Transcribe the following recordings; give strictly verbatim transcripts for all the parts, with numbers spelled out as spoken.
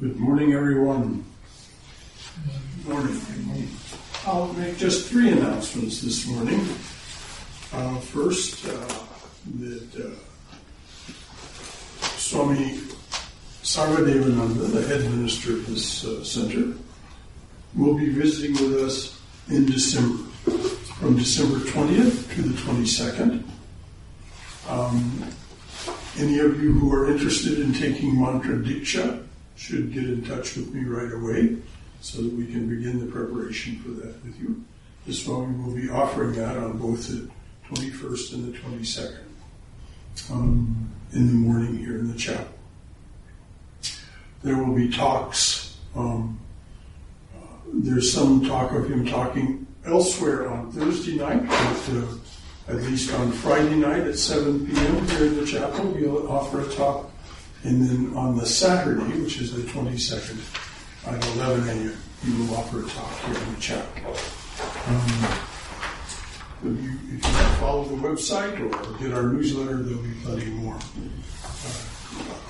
Good morning, everyone. Good morning. Good morning. I'll make just three announcements this morning. Uh, first, uh, that uh, Swami Sarvadevananda, the head minister of this uh, center, will be visiting with us in December, from December twentieth to the twenty-second. Um, any of you who are interested in taking mantra diksha should get in touch with me right away so that we can begin the preparation for that with you. This Swami will be offering that on both the twenty-first and the twenty-second um, in the morning here in the chapel. There will be talks. Um, uh, there's some talk of him talking elsewhere on Thursday night, but uh, at least on Friday night at seven p.m. here in the chapel, he'll offer a talk. And then on the Saturday, which is the twenty-second, at eleven a.m., he will offer a talk here in the chapel. Um, if you, if you follow the website or get our newsletter, there'll be plenty more uh, about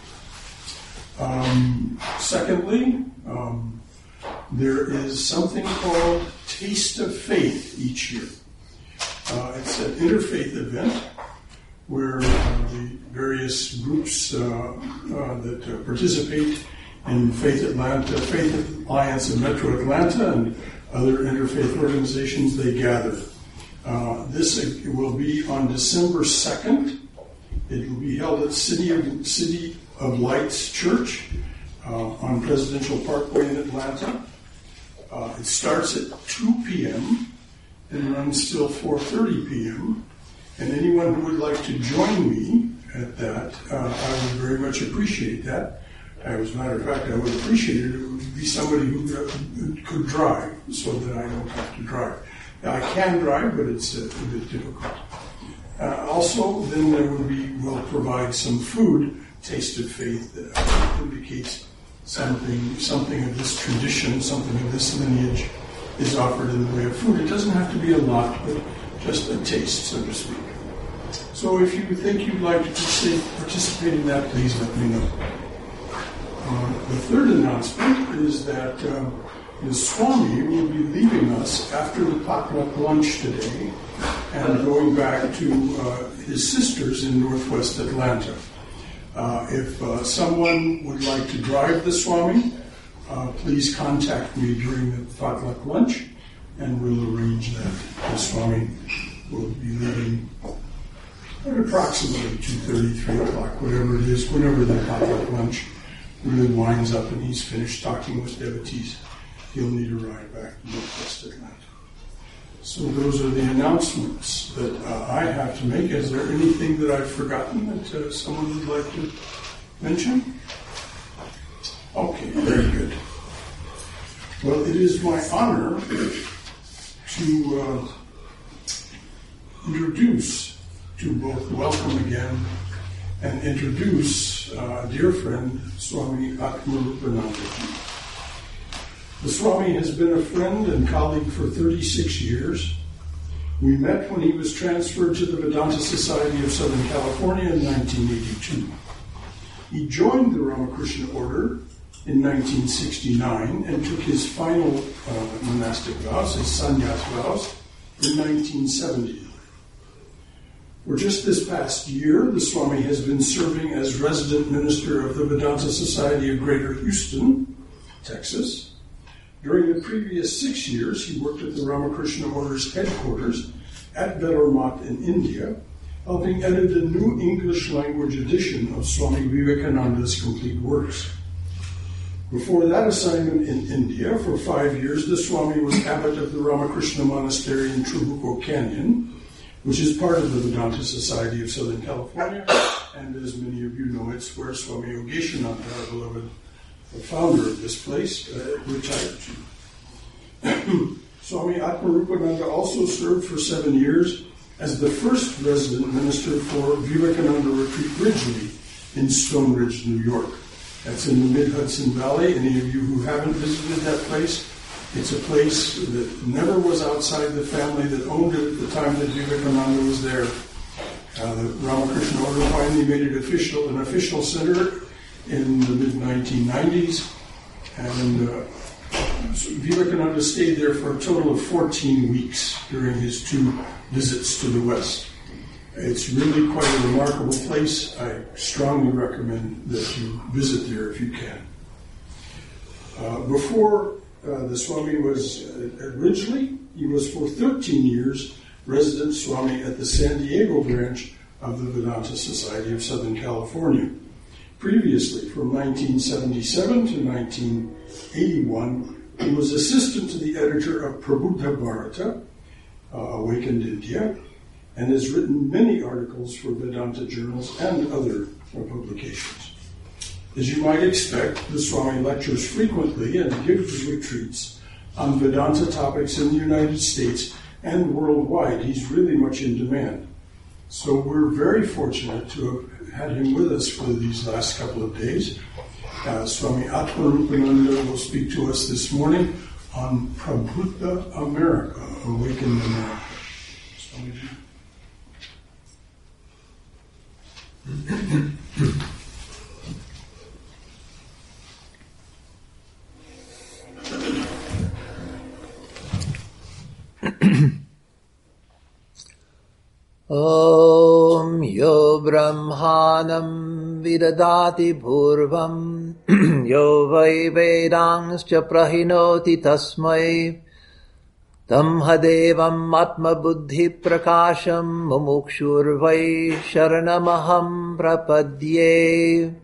that. Um, secondly, um, there is something called Taste of Faith each year. Uh, it's an interfaith event where uh, the various groups uh, uh, that uh, participate in Faith Atlanta, Faith Alliance of Metro Atlanta, and other interfaith organizations, they gather. Uh, this uh, will be on December second. It will be held at City of, City of Lights Church uh, on Presidential Parkway in Atlanta. Uh, it starts at two p.m. and runs till four thirty p.m. And anyone who would like to join me at that, uh, I would very much appreciate that. As a matter of fact, I would appreciate it. It would be somebody who uh, could drive so that I don't have to drive. Now, I can drive, but it's uh, a bit difficult. Uh, also, then there will be, we'll provide some food, Taste of Faith, that uh, indicates something, something of this tradition, something of this lineage is offered in the way of food. It doesn't have to be a lot, but just a taste, so to speak. So if you think you'd like to participate in that, please let me know. Uh, the third announcement is that uh, the Swami will be leaving us after the potluck lunch today and going back to uh, his sisters in Northwest Atlanta. Uh, if uh, someone would like to drive the Swami, uh, please contact me during the potluck lunch, and we'll arrange that. The Swami will be leaving at approximately two thirty, three o'clock, whatever it is, whenever the potluck lunch really winds up and he's finished talking with devotees. He'll need a ride back to Northwest Atlanta. So those are the announcements that uh, I have to make. Is there anything that I've forgotten that uh, someone would like to mention? Okay, very good. Well, it is my honor to uh, introduce, to both welcome again and introduce uh, a dear friend, Swami Atmarupananda. The Swami has been a friend and colleague for thirty-six years. We met when he was transferred to the Vedanta Society of Southern California in nineteen eighty-two. He joined the Ramakrishna Order in nineteen sixty-nine and took his final uh, monastic vows, his sannyas vows, in nineteen seventy. For just this past year, the Swami has been serving as resident minister of the Vedanta Society of Greater Houston, Texas. During the previous six years, he worked at the Ramakrishna Order's headquarters at Bellarmine in India, helping edit a new English language edition of Swami Vivekananda's complete works. Before that assignment in India, for five years, the Swami was abbot of the Ramakrishna Monastery in Trabuco Canyon, which is part of the Vedanta Society of Southern California, and as many of you know, it's where Swami Yogeshananda, our beloved the founder of this place, uh, retired to. Swami Atmarupananda also served for seven years as the first resident minister for Vivekananda Retreat Ridgely in Stone Ridge, New York. That's in the mid-Hudson Valley. Any of you who haven't visited that place, it's a place that never was outside the family that owned it at the time that Vivekananda was there. Uh, the Ramakrishna Order finally made it official, an official center in the mid nineteen nineties, and uh, Vivekananda stayed there for a total of fourteen weeks during his two visits to the West. It's really quite a remarkable place. I strongly recommend that you visit there if you can. Uh, before uh, the Swami was uh, originally, he was for thirteen years resident Swami at the San Diego branch of the Vedanta Society of Southern California. Previously, from nineteen seventy-seven to nineteen eighty-one, he was assistant to the editor of Prabuddha Bharata, uh, Awakened India, and has written many articles for Vedanta journals and other uh, publications. As you might expect, the Swami lectures frequently and gives retreats on Vedanta topics in the United States and worldwide. He's really much in demand. So we're very fortunate to have had him with us for these last couple of days. Uh, Swami Atmarupananda will speak to us this morning on Prabuddha America, Awakened America. Swamiji. Om yo brahmanam vidadati bhurvam yo vai vedangscha prahinoti tasmai tam hadevam atma buddhi prakasham mumukshur vai sharanamaham prapadye.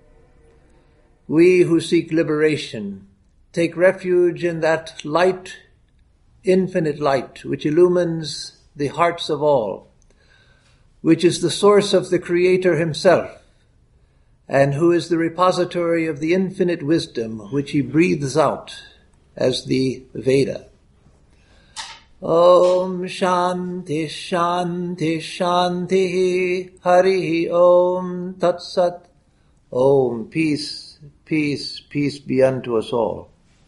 We who seek liberation take refuge in that light, infinite light, which illumines the hearts of all, which is the source of the Creator himself, and who is the repository of the infinite wisdom which he breathes out as the Veda. Om Shanti Shanti Shanti Hari Om Tat Sat. Om, peace, peace, peace be unto us all.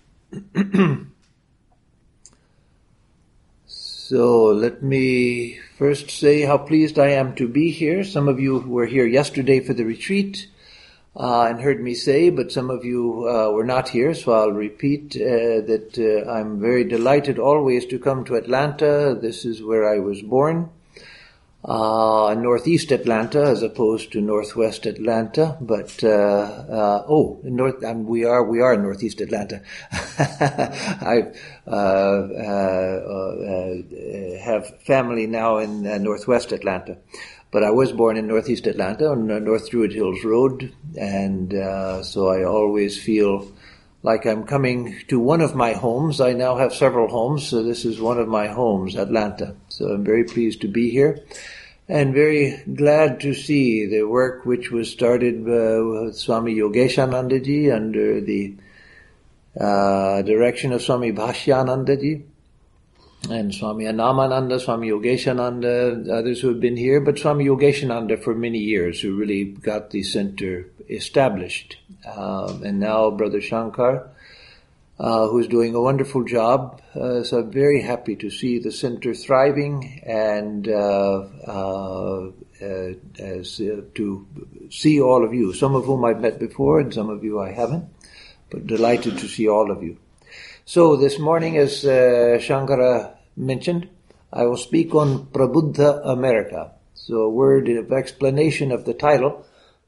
So let me first say how pleased I am to be here. Some of you were here yesterday for the retreat uh, and heard me say, but some of you uh, were not here, so I'll repeat uh, that uh, I'm very delighted always to come to Atlanta. This is where I was born, uh, northeast Atlanta as opposed to northwest Atlanta, but uh, uh, oh, north. Um, we are we are in northeast Atlanta. I uh, uh, uh, have family now in uh, northwest Atlanta, but I was born in northeast Atlanta on uh, North Druid Hills Road, and uh, so I always feel like I'm coming to one of my homes. I now have several homes, so this is one of my homes, Atlanta. So I'm very pleased to be here and very glad to see the work which was started uh, with Swami Yogeshanandaji under the uh, direction of Swami Bhashyanandaji and Swami Anamananda, Swami Yogeshananda, others who have been here, but Swami Yogeshananda for many years, who really got the center established. Um, and now Brother Shankar, uh, who's doing a wonderful job. Uh, so I'm very happy to see the center thriving and uh, uh, uh, as, uh, to see all of you, some of whom I've met before and some of you I haven't, but delighted to see all of you. So this morning, as uh, Shankara mentioned, I will speak on Prabuddha America. So a word of explanation of the title.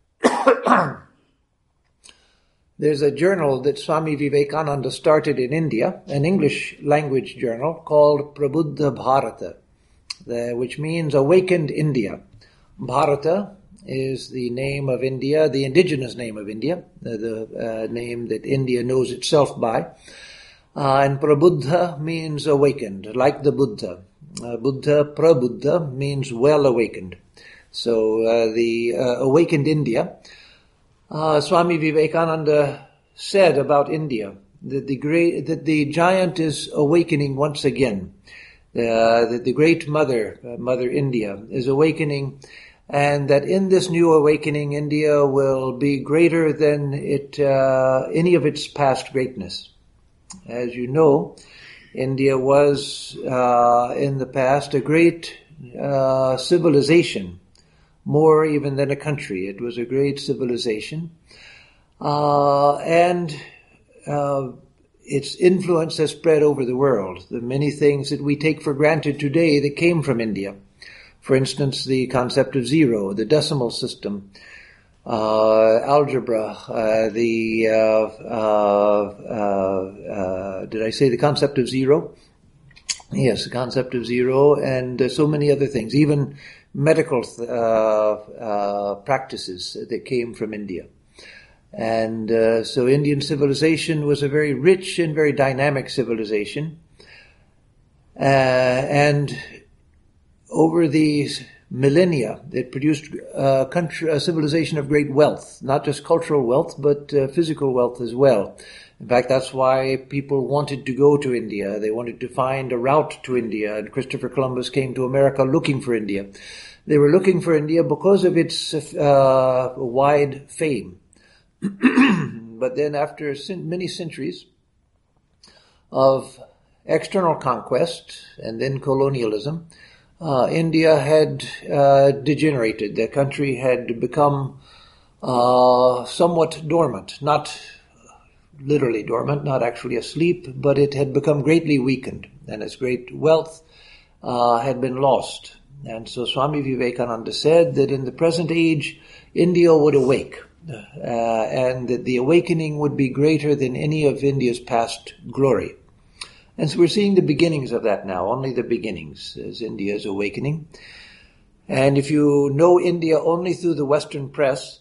There's a journal that Swami Vivekananda started in India, an English language journal called Prabuddha Bharata, the, which means Awakened India. Bharata is the name of India, the indigenous name of India, the, the uh, name that India knows itself by. Uh, and Prabuddha means awakened, like the Buddha. Uh, Buddha, Prabuddha, means well awakened. So uh, the uh, awakened India. Uh, Swami Vivekananda said about India that the great, that the giant is awakening once again. Uh, that the great mother, uh, Mother India, is awakening, and that in this new awakening, India will be greater than it uh, any of its past greatness. As you know, India was uh, in the past a great uh, civilization, more even than a country. It was a great civilization. Uh, and uh, its influence has spread over the world. The many things that we take for granted today that came from India. For instance, the concept of zero, the decimal system, uh, algebra, uh, the, uh, uh, uh, uh, did I say the concept of zero? Yes, the concept of zero, and uh, so many other things, even medical uh, uh, practices that came from India. And uh, so Indian civilization was a very rich and very dynamic civilization. Uh, and over these millennia, it produced a, country, a civilization of great wealth, not just cultural wealth, but uh, physical wealth as well. In fact, that's why people wanted to go to India. They wanted to find a route to India, and Christopher Columbus came to America looking for India. They were looking for India because of its uh, wide fame. But then after many centuries of external conquest and then colonialism, uh, India had uh, degenerated. The country had become uh, somewhat dormant, not literally dormant, not actually asleep, but it had become greatly weakened, and its great wealth uh, had been lost. And so Swami Vivekananda said that in the present age, India would awake. Uh, and that the awakening would be greater than any of India's past glory. And so we're seeing the beginnings of that now, only the beginnings, as India is awakening. And if you know India only through the Western press,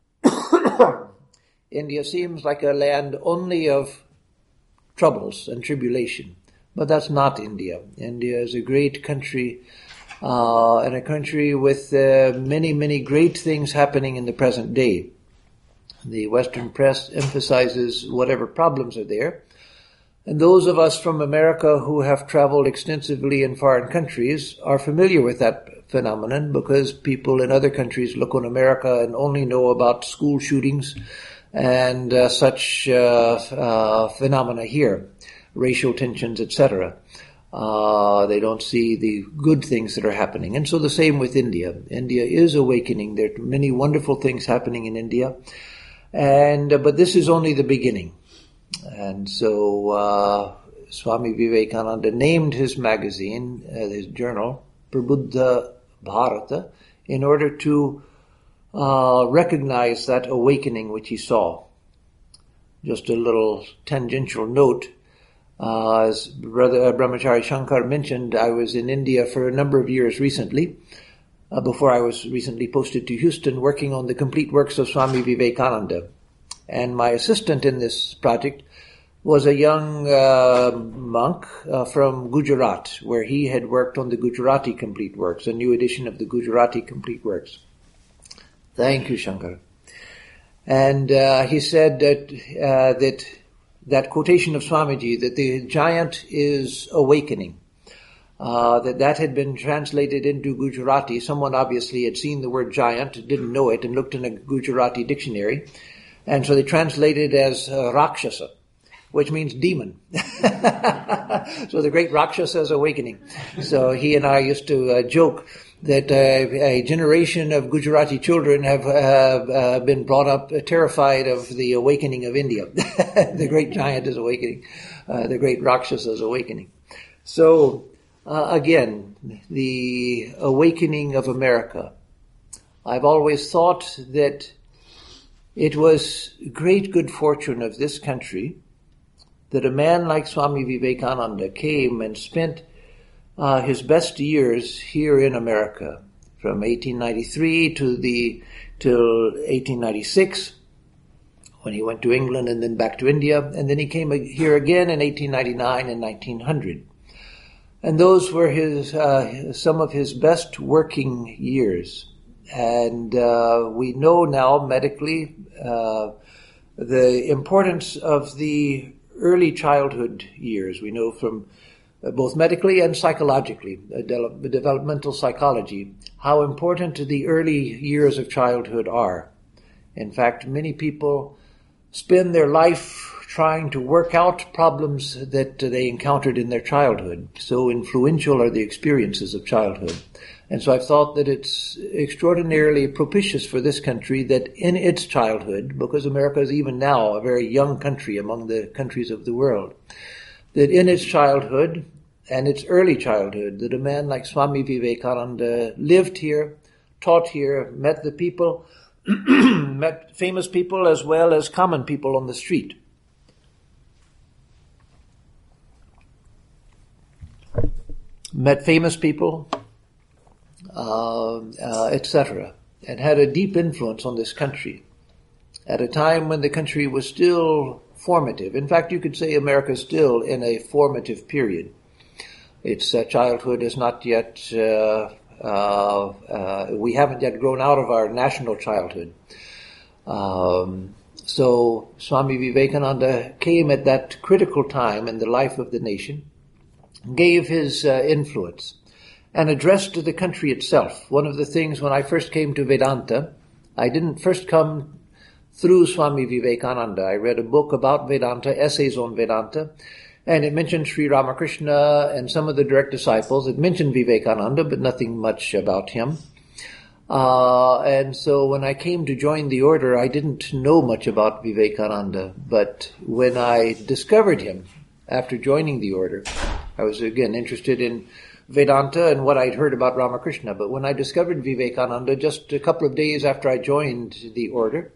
India seems like a land only of troubles and tribulation. But that's not India. India is a great country, uh, and a country with uh, many, many great things happening in the present day. The Western press emphasizes whatever problems are there. And those of us from America who have traveled extensively in foreign countries are familiar with that phenomenon because people in other countries look on America and only know about school shootings and uh, such uh, uh, phenomena here, racial tensions, et cetera. Uh, they don't see the good things that are happening. And so the same with India. India is awakening. There are many wonderful things happening in India. And uh, but this is only the beginning. And so uh, Swami Vivekananda named his magazine, uh, his journal, Prabuddha Bharata, in order to uh, recognize that awakening which he saw. Just a little tangential note. Uh, as Brother Brahmachari Shankar mentioned, I was in India for a number of years recently. Uh, before I was recently posted to Houston, working on the complete works of Swami Vivekananda. And my assistant in this project was a young uh, monk uh, from Gujarat, where he had worked on the Gujarati complete works, a new edition of the Gujarati complete works. Thank you, Shankar. And uh, he said that, uh, that that quotation of Swamiji, that the giant is awakening. Uh, that that had been translated into Gujarati. Someone obviously had seen the word giant, didn't know it, and looked in a Gujarati dictionary. And so they translated it as uh, Rakshasa, which means demon. So the great Rakshasa is awakening. So he and I used to uh, joke that uh, a generation of Gujarati children have uh, uh, been brought up uh, terrified of the awakening of India. The great giant is awakening. Uh, the great Rakshasa is awakening. So, Uh, again, the awakening of America. I've always thought that it was great good fortune of this country that a man like Swami Vivekananda came and spent uh, his best years here in America, from eighteen ninety-three to the till eighteen ninety-six, when he went to England and then back to India, and then he came here again in eighteen ninety-nine and nineteen hundred. And those were his uh, some of his best working years. And uh, we know now medically uh, the importance of the early childhood years. We know from uh, both medically and psychologically, uh, de- developmental psychology, how important the early years of childhood are. In fact, many people spend their life trying to work out problems that they encountered in their childhood. So influential are the experiences of childhood. And so I've thought that it's extraordinarily propitious for this country that in its childhood, because America is even now a very young country among the countries of the world, that in its childhood and its early childhood, that a man like Swami Vivekananda lived here, taught here, met the people, met famous people as well as common people on the street. Met famous people, uh, uh, et cetera, and had a deep influence on this country at a time when the country was still formative. In fact, you could say America is still in a formative period. Its uh, childhood is not yet, uh, uh, uh, we haven't yet grown out of our national childhood. Um, so Swami Vivekananda came at that critical time in the life of the nation, gave his uh, influence, and addressed to the country itself. One of the things when I first came to Vedanta, I didn't first come through Swami Vivekananda. I read a book about Vedanta, Essays on Vedanta, and it mentioned Sri Ramakrishna and some of the direct disciples. It mentioned Vivekananda, but nothing much about him. Uh, and so when I came to join the order, I didn't know much about Vivekananda. But when I discovered him after joining the order, I was again interested in Vedanta and what I'd heard about Ramakrishna. But when I discovered Vivekananda just a couple of days after I joined the order,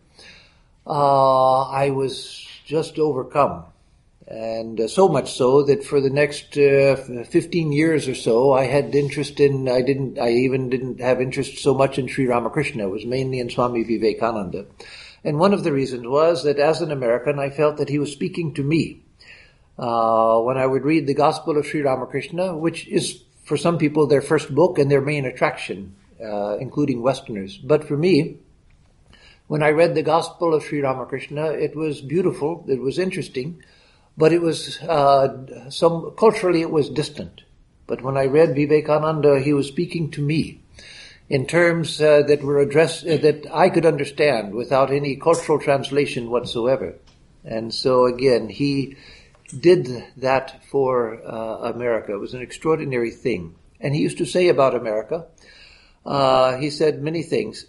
uh, I was just overcome. And uh, so much so that for the next uh, fifteen years or so, I had interest in, I didn't, I even didn't have interest so much in Sri Ramakrishna. It was mainly in Swami Vivekananda. And one of the reasons was that as an American, I felt that he was speaking to me. Uh, when I would read the Gospel of Sri Ramakrishna, which is for some people their first book and their main attraction, uh, including Westerners. But for me, when I read the Gospel of Sri Ramakrishna, it was beautiful, it was interesting, but it was, uh, some, culturally it was distant. But when I read Vivekananda, he was speaking to me in terms uh, that were addressed, uh, that I could understand without any cultural translation whatsoever. And so again, he did that for uh, America. It was an extraordinary thing. And he used to say about America, uh, he said many things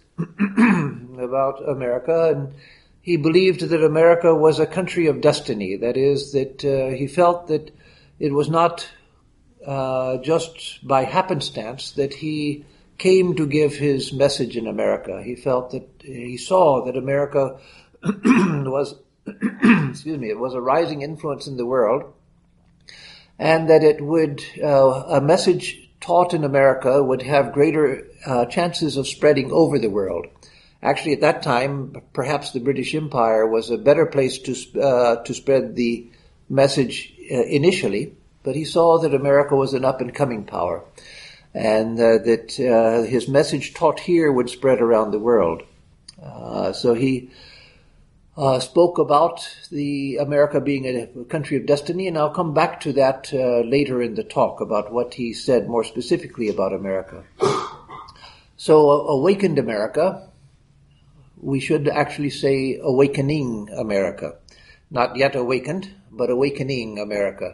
about America, and he believed that America was a country of destiny. That is, that uh, he felt that it was not uh, just by happenstance that he came to give his message in America. He felt that he saw that America was excuse me, it was a rising influence in the world, and that it would, uh, a message taught in America would have greater uh, chances of spreading over the world. Actually, at that time, perhaps the British Empire was a better place to uh, to spread the message uh, initially, but he saw that America was an up-and-coming power, and uh, that uh, his message taught here would spread around the world. Uh, so he Uh, spoke about the America being a country of destiny, and I'll come back to that uh, later in the talk about what he said more specifically about America. So, uh, awakened America, we should actually say awakening America. Not yet awakened, but awakening America.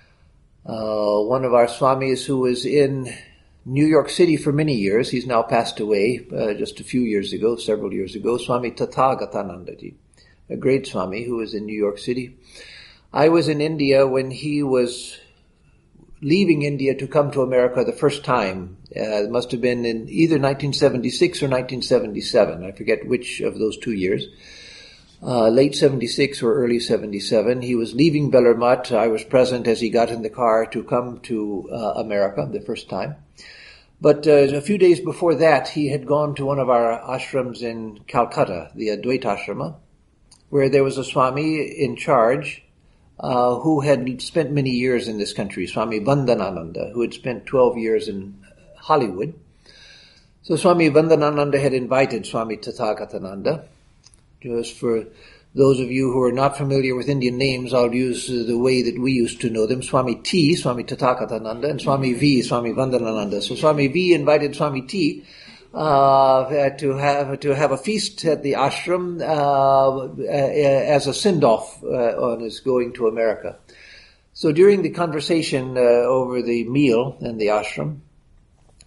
Uh, one of our swamis who was in New York City for many years, he's now passed away uh, just a few years ago, several years ago, Swami Tathagatanandaji. A great Swami who was in New York City. I was in India when he was leaving India to come to America the first time. Uh, it must have been in either nineteen seventy-six or nineteen seventy-seven. I forget which of those two years. Uh, late seventy-six or early seventy-seven. He was leaving Bellarmine. I was present as he got in the car to come to uh, America the first time. But uh, a few days before that, he had gone to one of our ashrams in Calcutta, the Advaita Ashrama, where there was a Swami in charge uh, who had spent many years in this country, Swami Vandanananda, who had spent twelve years in Hollywood. So Swami Vandanananda had invited Swami Tathagatananda. Just for those of you who are not familiar with Indian names, I'll use the way that we used to know them. Swami T, Swami Tathagatananda, and Swami V, Swami Vandanananda. So Swami V invited Swami T Uh, to have to have a feast at the ashram uh, as a send-off uh, on his going to America. So during the conversation uh, over the meal in the ashram,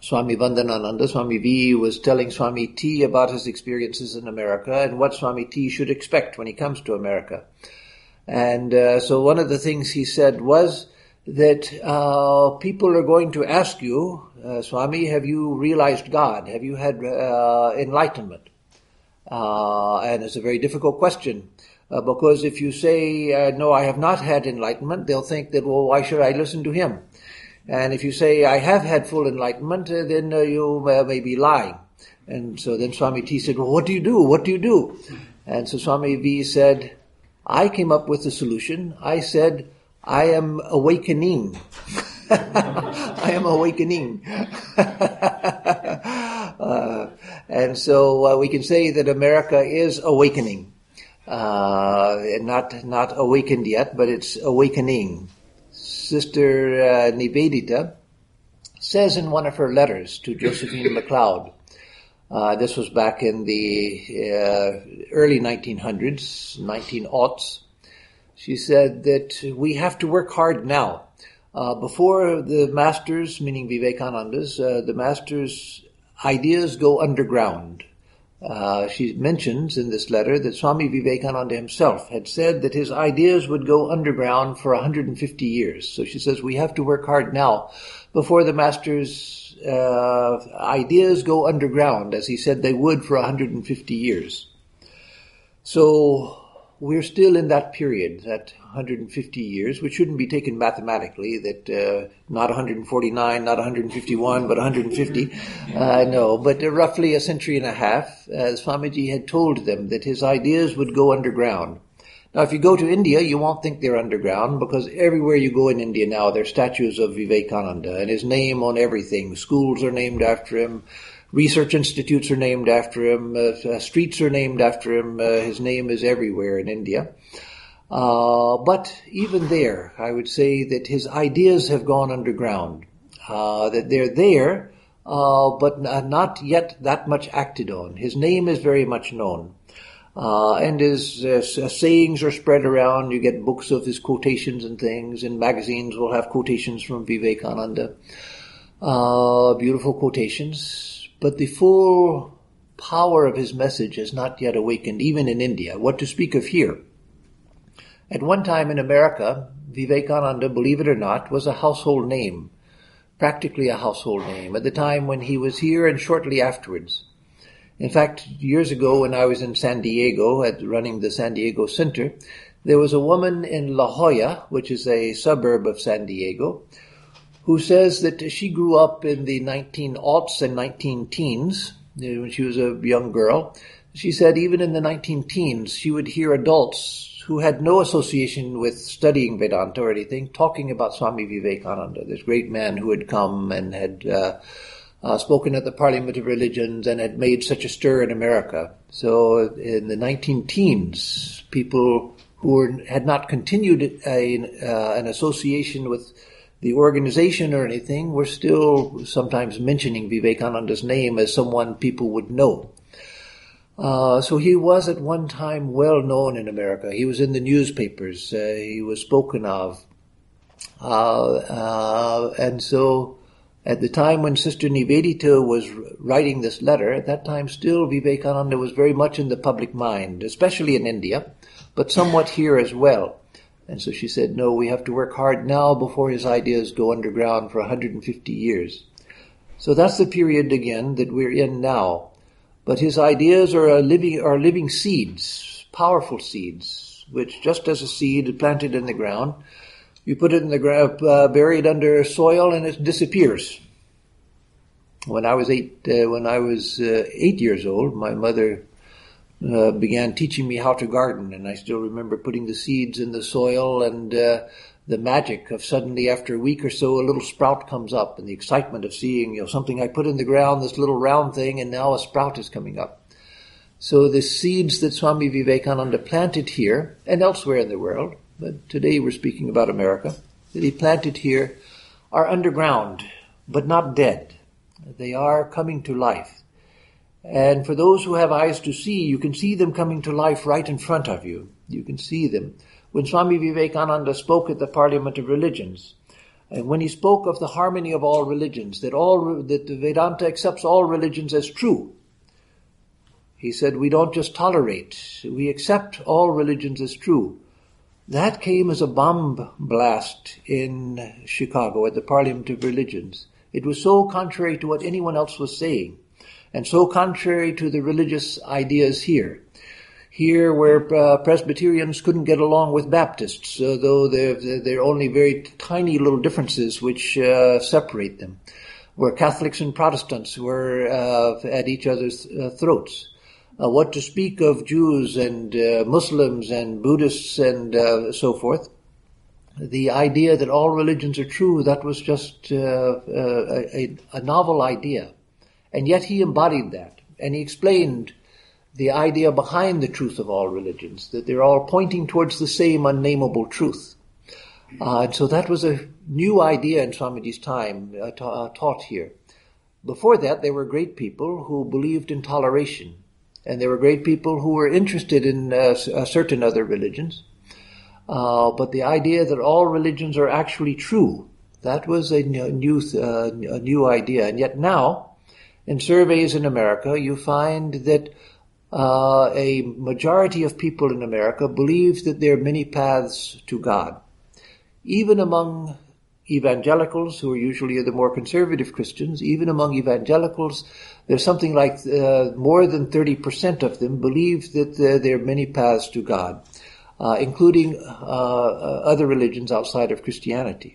Swami Vandanananda, Swami V was telling Swami T about his experiences in America and what Swami T should expect when he comes to America. And uh, so one of the things he said was that uh, people are going to ask you, uh, Swami, have you realized God? Have you had uh, enlightenment? Uh, and it's a very difficult question. Uh, because if you say, uh, no, I have not had enlightenment, they'll think that, well, why should I listen to him? And if you say, I have had full enlightenment, uh, then uh, you uh, may be lying. And so then Swami T said, well, what do you do? What do you do? And so Swami V said, I came up with the solution. I said, I am awakening. I am awakening. uh, and so uh, we can say that America is awakening. Uh, not, not awakened yet, but it's awakening. Sister uh, Nivedita says in one of her letters to Josephine MacLeod, uh, this was back in the uh, early nineteen hundreds, nineteen aughts, she said that we have to work hard now. Uh, before the masters, meaning Vivekananda's, uh, the masters' ideas go underground. Uh, she mentions in this letter that Swami Vivekananda himself had said that his ideas would go underground for one hundred fifty years. So she says we have to work hard now before the Master's uh, ideas go underground, as he said they would for one hundred fifty years. So we're still in that period, that one hundred fifty years, which shouldn't be taken mathematically, that uh, not one hundred forty-nine, not one hundred fifty-one, but one hundred fifty. Uh, no, but uh, roughly a century and a half, uh, Swamiji had told them that his ideas would go underground. Now, if you go to India, you won't think they're underground, because everywhere you go in India now, there are statues of Vivekananda, and his name on everything. Schools are named after him. Research institutes are named after him. Uh, streets are named after him. Uh, his name is everywhere in India. Uh, but even there, I would say that his ideas have gone underground. Uh, that they're there, uh, but not yet that much acted on. His name is very much known. Uh, and his uh, sayings are spread around. You get books of his quotations and things, and magazines will have quotations from Vivekananda. Uh, beautiful quotations. But the full power of his message has not yet awakened, even in India. What to speak of here? At one time in America, Vivekananda, believe it or not, was a household name, practically a household name, at the time when he was here and shortly afterwards. In fact, years ago when I was in San Diego, at running the San Diego Center, there was a woman in La Jolla, which is a suburb of San Diego, who says that she grew up in the nineteen aughts and nineteen teens, when she was a young girl. She said even in the nineteen teens, she would hear adults who had no association with studying Vedanta or anything talking about Swami Vivekananda, this great man who had come and had uh, uh, spoken at the Parliament of Religions and had made such a stir in America. So in the nineteen teens, people who were, had not continued a, uh, an association with the organization or anything were still sometimes mentioning Vivekananda's name as someone people would know. Uh, so he was at one time well known in America. He was in the newspapers. Uh, he was spoken of. Uh, uh, and so at the time when Sister Nivedita was writing this letter, at that time still Vivekananda was very much in the public mind, especially in India, but somewhat here as well. And so she said, no, we have to work hard now before his ideas go underground for one hundred fifty years. So that's the period again that we're in now. But his ideas are a living, are living seeds, powerful seeds, which just as a seed planted in the ground, you put it in the ground, uh, buried under soil, and it disappears. When I was eight, uh, when I was uh, eight years old, my mother Uh, began teaching me how to garden, and I still remember putting the seeds in the soil and uh, the magic of suddenly after a week or so a little sprout comes up, and the excitement of seeing, you know, something I put in the ground, this little round thing, and now a sprout is coming up. So the seeds that Swami Vivekananda planted here and elsewhere in the world, but today we're speaking about America, that he planted here are underground, but not dead. They are coming to life. And for those who have eyes to see, you can see them coming to life right in front of you. You can see them. When Swami Vivekananda spoke at the Parliament of Religions, And when he spoke of the harmony of all religions, that all that the Vedanta accepts all religions as true, he said, we don't just tolerate, we accept all religions as true. That came as a bomb blast in Chicago at the Parliament of Religions. It was so contrary to what anyone else was saying, and so contrary to the religious ideas here. Here, where uh, Presbyterians couldn't get along with Baptists, uh, though there, there are only very tiny little differences which uh, separate them, where Catholics and Protestants were uh, at each other's uh, throats. Uh, what to speak of Jews and uh, Muslims and Buddhists and uh, so forth. The idea that all religions are true, that was just uh, uh, a, a novel idea. And yet he embodied that, and he explained the idea behind the truth of all religions, that they're all pointing towards the same unnameable truth. Uh, and so that was a new idea in Swamiji's time, uh, ta- uh, taught here. Before that, there were great people who believed in toleration, and there were great people who were interested in uh, uh, certain other religions. Uh, but the idea that all religions are actually true, that was a new, uh, a new idea. And yet now, in surveys in America, you find that Uh, a majority of people in America believe that there are many paths to God. Even among evangelicals, who are usually the more conservative Christians, even among evangelicals, there's something like uh, more than thirty percent of them believe that uh, there are many paths to God, uh, including uh, other religions outside of Christianity.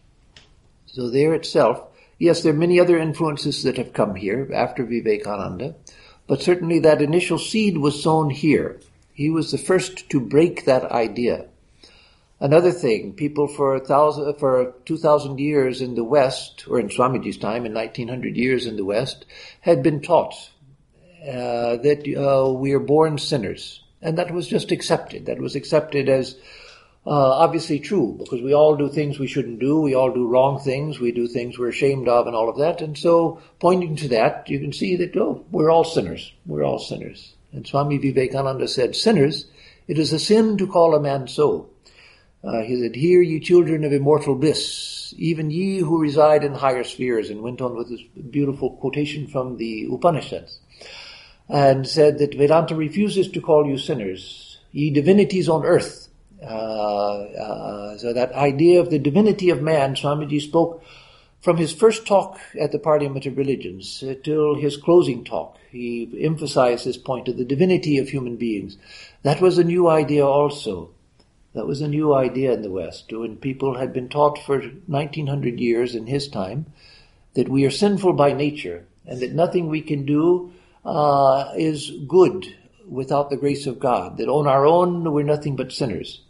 So there itself, yes, there are many other influences that have come here after Vivekananda, but certainly that initial seed was sown here. He was the first to break that idea. Another thing, people for a thousand, for two thousand years in the West, or in Swamiji's time, in nineteen hundred years in the West, had been taught uh, that uh, we are born sinners. And that was just accepted. That was accepted as uh, obviously true, because we all do things we shouldn't do. We all do wrong things. We do things we're ashamed of and all of that. And so, pointing to that, you can see that, oh, we're all sinners. We're all sinners. And Swami Vivekananda said, sinners, it is a sin to call a man so. Uh, he said, hear ye children of immortal bliss, even ye who reside in higher spheres, and went on with this beautiful quotation from the Upanishads, and said that Vedanta refuses to call you sinners, ye divinities on earth. Uh, uh, so that idea of the divinity of man, Swamiji spoke from his first talk at the Parliament of Religions uh, till his closing talk. He emphasized this point of the divinity of human beings. That was a new idea also. That was a new idea in the West, when people had been taught for nineteen hundred years in his time that we are sinful by nature, and that nothing we can do uh, is good without the grace of God, that on our own we're nothing but sinners.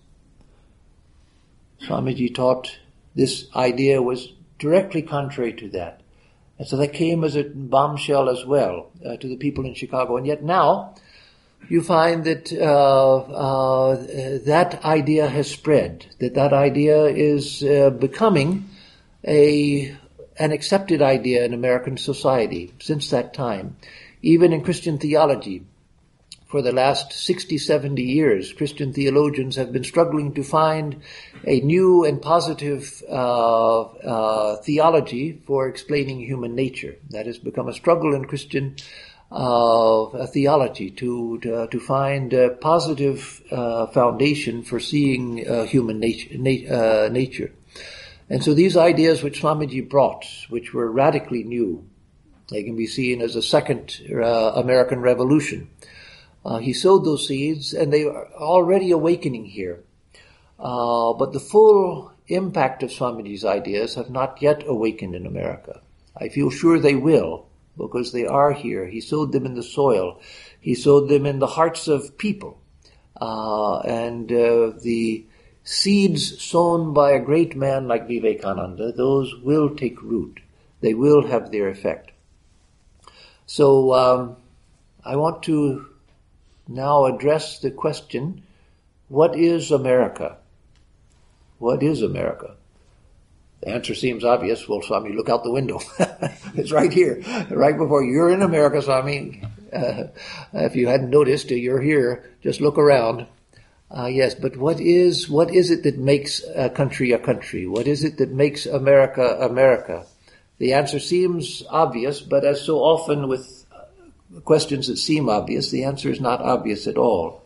Swamiji taught this idea was directly contrary to that. And so that came as a bombshell as well uh, to the people in Chicago. And yet now you find that uh, uh, that idea has spread, that that idea is uh, becoming a an accepted idea in American society since that time. Even in Christian theology, for the last sixty, seventy years, Christian theologians have been struggling to find a new and positive uh, uh, theology for explaining human nature. That has become a struggle in Christian uh, theology to to, to find a positive uh, foundation for seeing uh, human nature, na- uh, nature. And so these ideas which Swamiji brought, which were radically new, they can be seen as a second uh, American Revolution. Uh, he sowed those seeds, and they are already awakening here. Uh, but the full impact of Swamiji's ideas have not yet awakened in America. I feel sure they will, because they are here. He sowed them in the soil. He sowed them in the hearts of people. Uh, and uh, the seeds sown by a great man like Vivekananda, those will take root. They will have their effect. So um, I want to now address the question, what is America? What is America? The answer seems obvious. Well, Swami, look out the window. It's right here, right before you. You're in America, Swami. Uh, if you hadn't noticed, you're here. Just look around. Uh, yes, but what is what is it that makes a country a country? What is it that makes America America? The answer seems obvious, but as so often with questions that seem obvious, the answer is not obvious at all.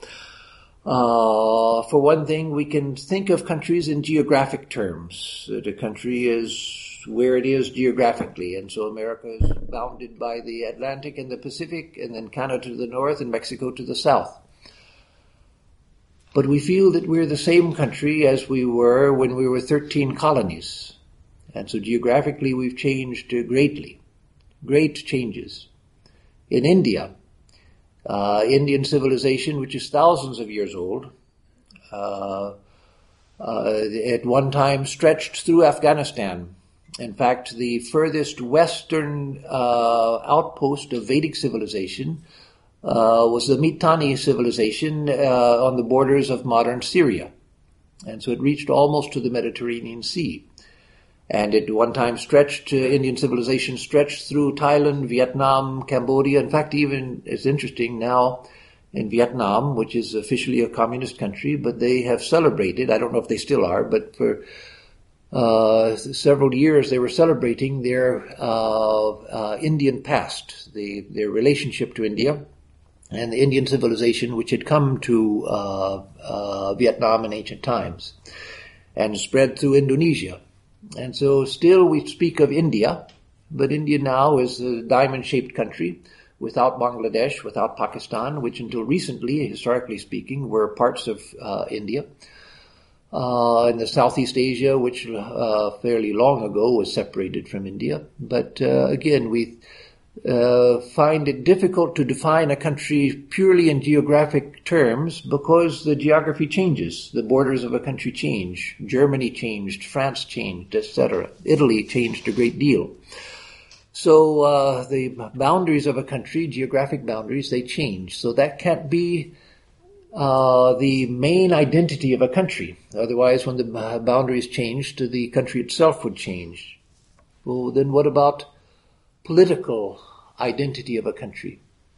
Uh, for one thing, we can think of countries in geographic terms. That a country is where it is geographically, and so America is bounded by the Atlantic and the Pacific, and then Canada to the north and Mexico to the south. But we feel that we're the same country as we were when we were thirteen colonies. And so geographically we've changed greatly. Great changes. In India, uh, Indian civilization, which is thousands of years old, uh, uh, at one time stretched through Afghanistan. In fact, the furthest western uh, outpost of Vedic civilization Uh, was the Mitanni civilization uh, on the borders of modern Syria. And so it reached almost to the Mediterranean Sea. And at one time stretched, uh, Indian civilization stretched through Thailand, Vietnam, Cambodia. In fact, even, it's interesting now, in Vietnam, which is officially a communist country, but they have celebrated, I don't know if they still are, but for uh, several years they were celebrating their uh, uh, Indian past, the, their relationship to India, and the Indian civilization which had come to uh, uh, Vietnam in ancient times and spread through Indonesia. And so still we speak of India, but India now is a diamond-shaped country without Bangladesh, without Pakistan, which until recently, historically speaking, were parts of uh, India. Uh, in the Southeast Asia, which uh, fairly long ago was separated from India. But uh, again, we Uh, find it difficult to define a country purely in geographic terms because the geography changes. The borders of a country change. Germany changed, France changed, et cetera. Italy changed a great deal. So uh, the boundaries of a country, geographic boundaries, they change. So that can't be uh, the main identity of a country. Otherwise, when the boundaries changed, the country itself would change. Well, then what about political identity of a country?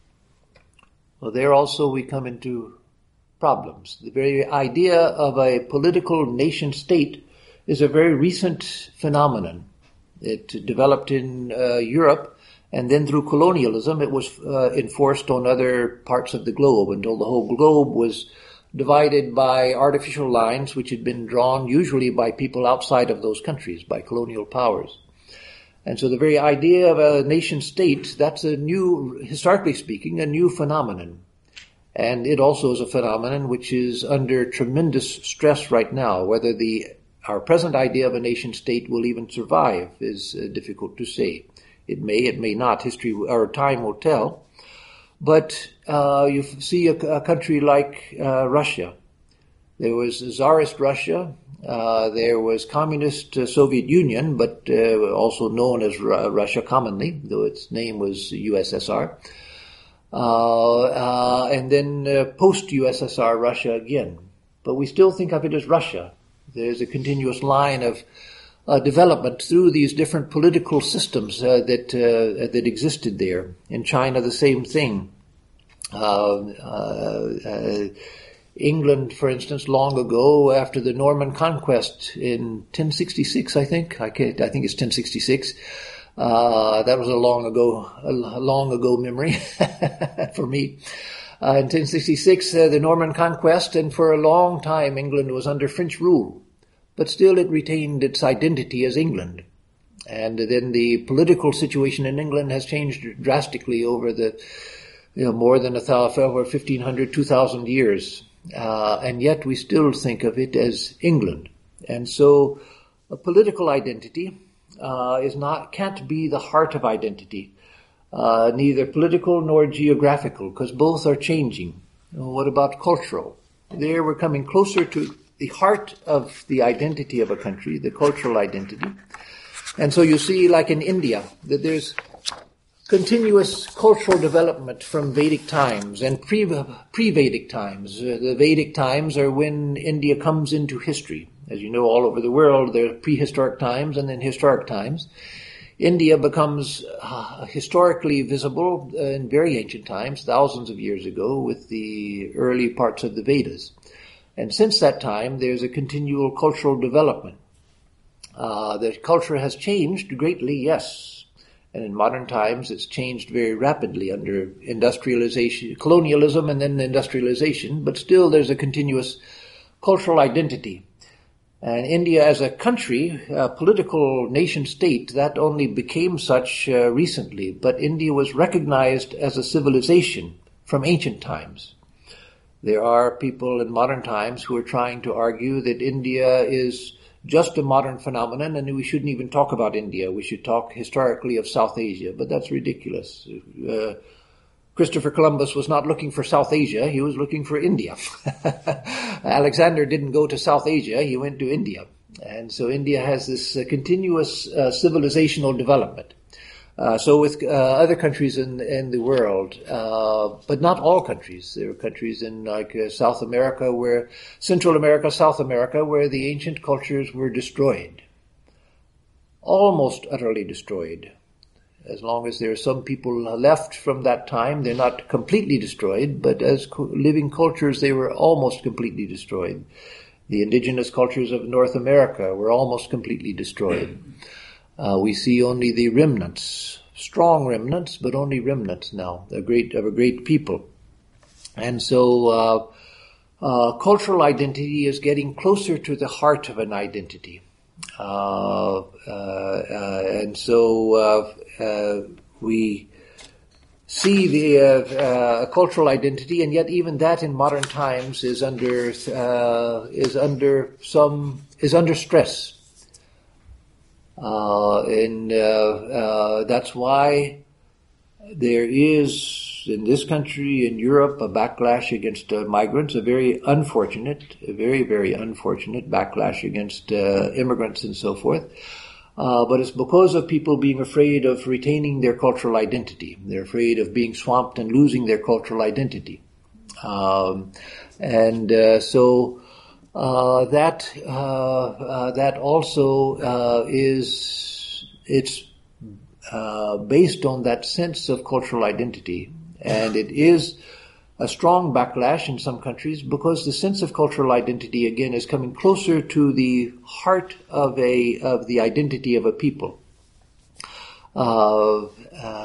Well, there also we come into problems. The very idea of a political nation state is a very recent phenomenon. It developed in uh, Europe, and then through colonialism it was uh, enforced on other parts of the globe until the whole globe was divided by artificial lines which had been drawn usually by people outside of those countries, by colonial powers. And so the very idea of a nation state, that's a new, historically speaking, a new phenomenon. And it also is a phenomenon which is under tremendous stress right now. Whether the our present idea of a nation state will even survive is uh, difficult to say. It may, it may not. History or time will tell. But uh, you see a, a country like uh, Russia. There was Tsarist Russia. Uh, there was Communist uh, Soviet Union, but uh, also known as R- Russia commonly, though its name was U S S R. Uh, uh, and then uh, post-U S S R Russia again. But we still think of it as Russia. There's a continuous line of uh, development through these different political systems uh, that uh, that existed there. In China, the same thing. Uh, uh, uh, England, for instance, long ago, after the Norman conquest in ten sixty-six, I think, I, can't, I think it's ten sixty-six, uh, that was a long ago, a long ago memory for me. Uh, in ten sixty-six, uh, the Norman conquest, and for a long time England was under French rule, but still it retained its identity as England. And then the political situation in England has changed drastically over the, you know, more than a thousand, over fifteen hundred, two thousand years. Uh, and yet we still think of it as England. And so a political identity uh, is not, can't be the heart of identity, uh, neither political nor geographical, because both are changing. What about cultural? There we're coming closer to the heart of the identity of a country, the cultural identity. And so you see, like in India, that there's continuous cultural development from Vedic times and pre, pre-Vedic times. Uh, the Vedic times are when India comes into history. As you know, all over the world, there are prehistoric times and then historic times. India becomes uh, historically visible uh, in very ancient times, thousands of years ago, with the early parts of the Vedas. And since that time, there's a continual cultural development. Uh, the culture has changed greatly, yes. And in modern times, it's changed very rapidly under industrialization, colonialism and then industrialization, but still there's a continuous cultural identity. And India as a country, a political nation state, that only became such uh, recently, but India was recognized as a civilization from ancient times. There are people in modern times who are trying to argue that India is just a modern phenomenon and we shouldn't even talk about India. We should talk historically of South Asia, but that's ridiculous. Uh, Christopher Columbus was not looking for South Asia, he was looking for India. Alexander didn't go to South Asia, he went to India. And so India has this uh, continuous uh, civilizational development. Uh, so with uh, other countries in, in the world, uh, but not all countries. There are countries in like uh, South America, where Central America, South America, where the ancient cultures were destroyed. Almost utterly destroyed. As long as there are some people left from that time, they're not completely destroyed, but as co- living cultures, they were almost completely destroyed. The indigenous cultures of North America were almost completely destroyed. Uh, we see only the remnants, strong remnants, but only remnants now, a great, of a great people. And so, uh, uh, cultural identity is getting closer to the heart of an identity. Uh, uh, uh, and so, uh, uh, we see the, uh, uh, cultural identity, and yet even that in modern times is under, uh, is under some, is under stress. Uh, and, uh, uh, that's why there is, in this country, in Europe, a backlash against uh, migrants, a very unfortunate, a very, very unfortunate backlash against uh, immigrants and so forth. Uh, but it's because of people being afraid of retaining their cultural identity. They're afraid of being swamped and losing their cultural identity. Um, and uh, so uh, that uh, uh, that also uh, is it's uh, based on that sense of cultural identity. And it is a strong backlash in some countries because the sense of cultural identity, again, is coming closer to the heart of a of the identity of a people. Uh,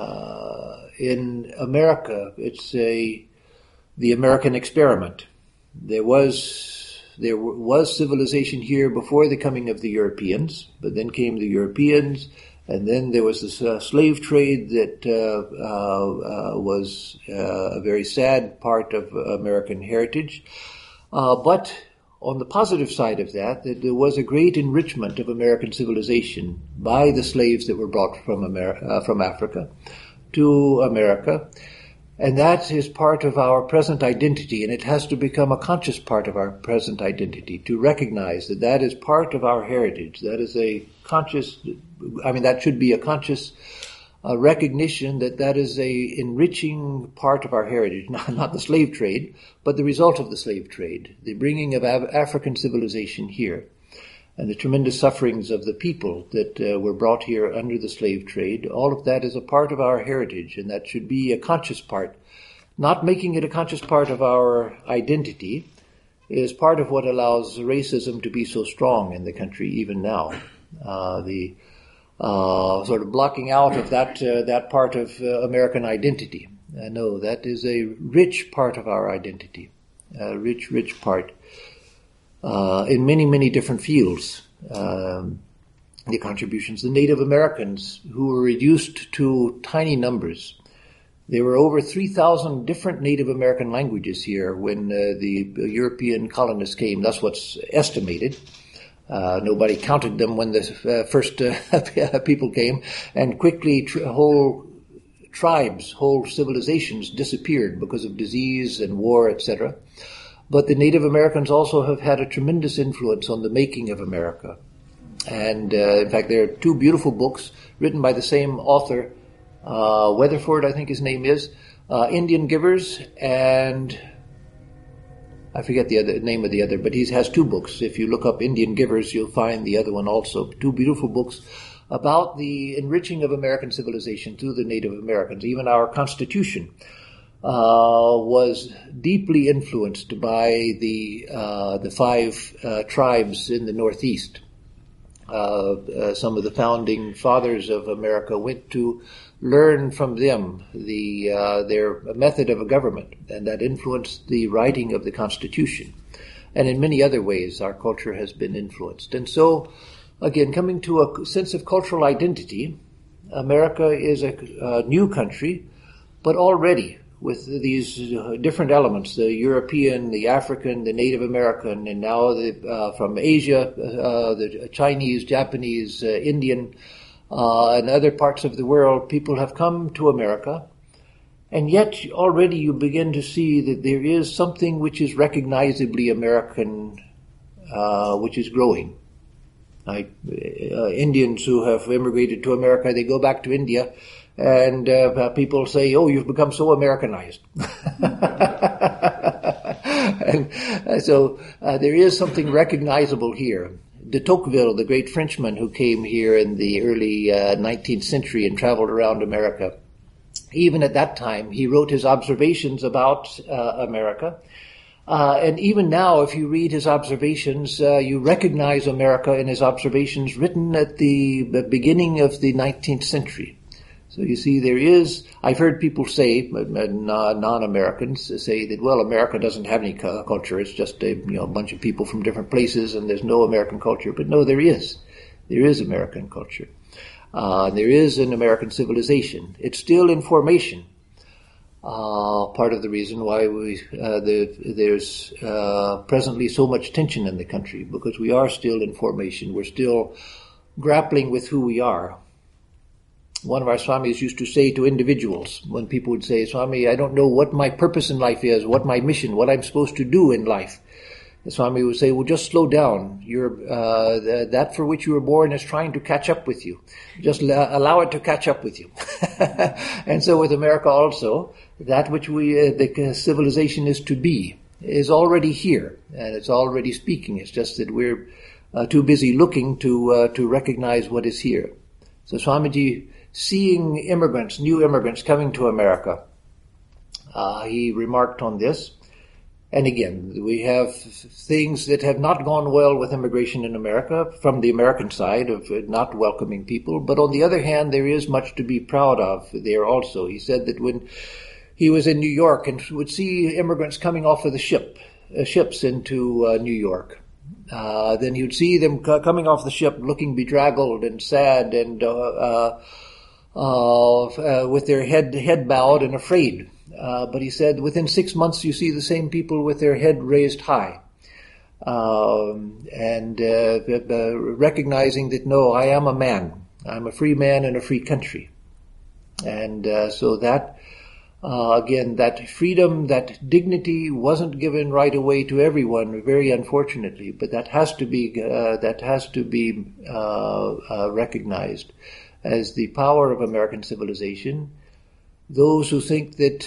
uh, in America, it's a the American experiment. There was there was civilization here before the coming of the Europeans, but then came the Europeans. And then there was this uh, slave trade that uh, uh, uh, was uh, a very sad part of American heritage. Uh, but on the positive side of that, that there was a great enrichment of American civilization by the slaves that were brought from America, uh, from Africa to America. And that is part of our present identity, and it has to become a conscious part of our present identity, to recognize that that is part of our heritage. That is a conscious, I mean, that should be a conscious uh, recognition that that is a enriching part of our heritage, not, not the slave trade, but the result of the slave trade, the bringing of Af- African civilization here, and the tremendous sufferings of the people that uh, were brought here under the slave trade. All of that is a part of our heritage, and that should be a conscious part. Not making it a conscious part of our identity is part of what allows racism to be so strong in the country even now. Uh, the uh, sort of blocking out of that uh, that part of uh, American identity. Uh, no, that is a rich part of our identity, a rich, rich part. Uh, in many, many different fields. Um, the contributions, the Native Americans, who were reduced to tiny numbers. There were over three thousand different Native American languages here when uh, the European colonists came. That's what's estimated. Uh, nobody counted them when the uh, first uh, people came, and quickly tr- whole tribes, whole civilizations disappeared because of disease and war, et cetera. But the Native Americans also have had a tremendous influence on the making of America. And uh, in fact, there are two beautiful books written by the same author, uh, Weatherford, I think his name is, uh, Indian Givers, and I forget the other name of the other, but he has two books. If you look up Indian Givers, you'll find the other one also. Two beautiful books about the enriching of American civilization through the Native Americans, even our Constitution. uh, was deeply influenced by the uh, the five uh, tribes in the Northeast. Uh, uh, some of the founding fathers of America went to learn from them the uh, their method of a government, and that influenced the writing of the Constitution. And in many other ways, our culture has been influenced. And so, again, coming to a sense of cultural identity, America is a, a new country, but already with these different elements, the European, the African, the Native American, and now the, uh, from Asia, uh, the Chinese, Japanese, uh, Indian, uh, and other parts of the world, people have come to America. And yet already you begin to see that there is something which is recognizably American, uh, which is growing. Like uh, Indians who have immigrated to America, they go back to India, and uh, people say, "Oh, you've become so Americanized." And uh, so uh, there is something recognizable here. De Tocqueville, the great Frenchman who came here in the early uh, nineteenth century and traveled around America, even at that time, he wrote his observations about uh, America. Uh, and even now, if you read his observations, uh, you recognize America in his observations written at the beginning of the nineteenth century. So you see, there is, I've heard people say, non-Americans say that, well, America doesn't have any culture. It's just a, you know, a bunch of people from different places and there's no American culture. But no, there is. There is American culture. Uh, there is an American civilization. It's still in formation. Uh, part of the reason why we uh, the, there's uh, presently so much tension in the country, because we are still in formation. We're still grappling with who we are. One of our Swamis used to say to individuals, when people would say, "Swami, I don't know what my purpose in life is, what my mission, what I'm supposed to do in life." The Swami would say, "Well, just slow down. You're, uh, th- that for which you were born is trying to catch up with you. Just l- allow it to catch up with you." And so with America also, that which we, uh, the civilization is to be, is already here, and it's already speaking. It's just that we're uh, too busy looking to uh, to recognize what is here. So Swamiji, seeing immigrants, new immigrants coming to America, uh, he remarked on this. And again, we have things that have not gone well with immigration in America from the American side of not welcoming people. But on the other hand, there is much to be proud of there also. He said that when he was in New York and would see immigrants coming off of the ship, uh, ships into uh, New York, uh, then he would see them c- coming off the ship looking bedraggled and sad and uh, uh, uh, uh, with their head head bowed and afraid. Uh, but he said within six months you see the same people with their head raised high, um, and uh, uh, recognizing that, no, I am a man. I'm a free man in a free country. And uh, so that, uh, again, that freedom, that dignity wasn't given right away to everyone, very unfortunately, but that has to be, uh, that has to be uh, uh, recognized as the power of American civilization. Those who think that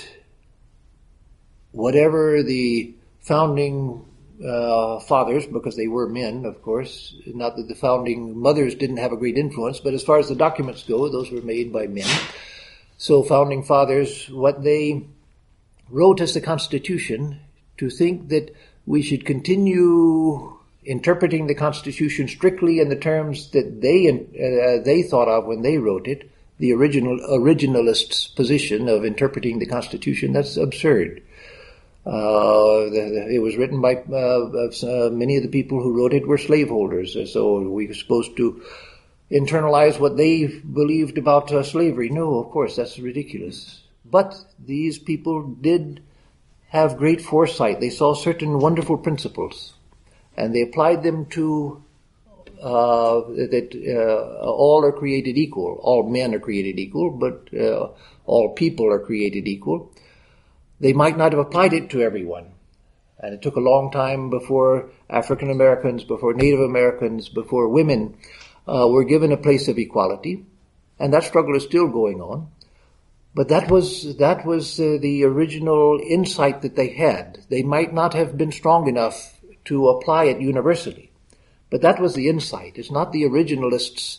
whatever the founding uh, fathers, because they were men, of course, not that the founding mothers didn't have a great influence, but as far as the documents go, those were made by men. So founding fathers, what they wrote as the Constitution, to think that we should continue interpreting the Constitution strictly in the terms that they uh, they thought of when they wrote it, the original originalists' position of interpreting the Constitution, that's absurd. Uh, the, it was written by uh, uh, many of the people who wrote it were slaveholders, so we were supposed to internalize what they believed about uh, slavery. No, of course, that's ridiculous. But these people did have great foresight. They saw certain wonderful principles, and they applied them to Uh, that uh, all are created equal. All men are created equal, but uh, all people are created equal. They might not have applied it to everyone. And it took a long time before African Americans, before Native Americans, before women uh, were given a place of equality. And that struggle is still going on. But that was that was uh, the original insight that they had. They might not have been strong enough to apply it universally. But that was the insight. It's not the originalists'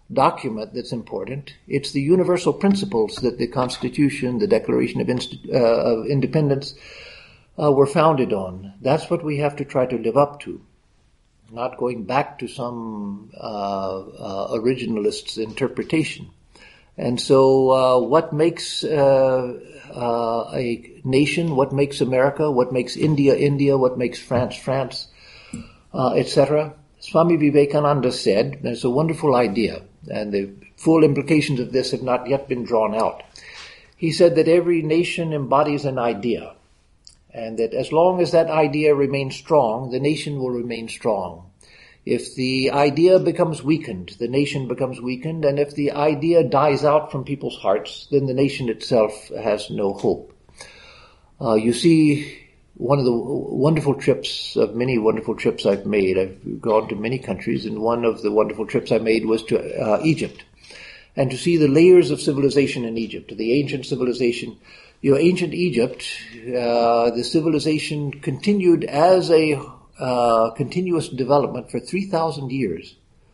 document that's important. It's the universal principles that the Constitution, the Declaration of, Inst- uh, of Independence uh, were founded on. That's what we have to try to live up to, not going back to some uh, uh, originalist's interpretation. And so uh, what makes uh, uh, a nation, what makes America, what makes India, India, what makes France, France, uh, et cetera. Swami Vivekananda said, there's a wonderful idea, and the full implications of this have not yet been drawn out. He said that every nation embodies an idea, and that as long as that idea remains strong, the nation will remain strong. If the idea becomes weakened, the nation becomes weakened, and if the idea dies out from people's hearts, then the nation itself has no hope. Uh, you see, one of the wonderful trips, of many wonderful trips I've made, I've gone to many countries, and one of the wonderful trips I made was to uh, Egypt. And to see the layers of civilization in Egypt, the ancient civilization. You know, ancient Egypt, uh, the civilization continued as a uh, continuous development for three thousand years.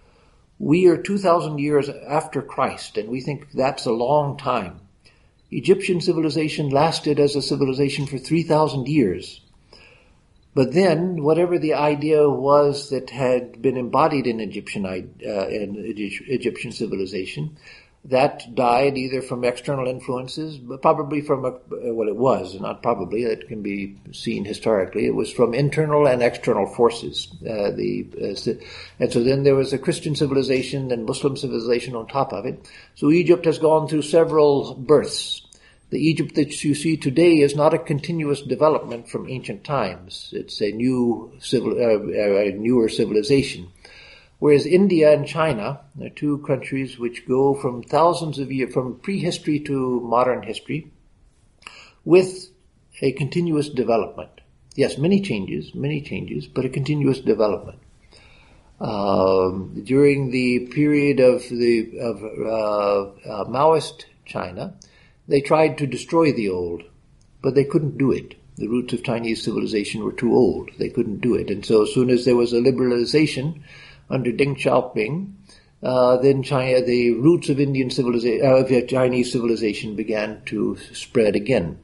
We are two thousand years after Christ, and we think that's a long time. Egyptian civilization lasted as a civilization for three thousand years. But then, whatever the idea was that had been embodied in Egyptian, uh, in Egyptian civilization, that died either from external influences, but probably from, a, well, it was, not probably, it can be seen historically, it was from internal and external forces. Uh, the uh, And so then there was a Christian civilization and Muslim civilization on top of it. So Egypt has gone through several births. The Egypt that you see today is not a continuous development from ancient times. It's a new civil, uh, a newer civilization. Whereas India and China are two countries which go from thousands of years, from prehistory to modern history, with a continuous development. Yes, many changes, many changes, but a continuous development. Um, during the period of the of uh, uh, Maoist China, they tried to destroy the old, but they couldn't do it. The roots of Chinese civilization were too old. They couldn't do it. And so as soon as there was a liberalization under Deng Xiaoping, uh, then China, the roots of Indian civilization, uh, of Chinese civilization began to spread again.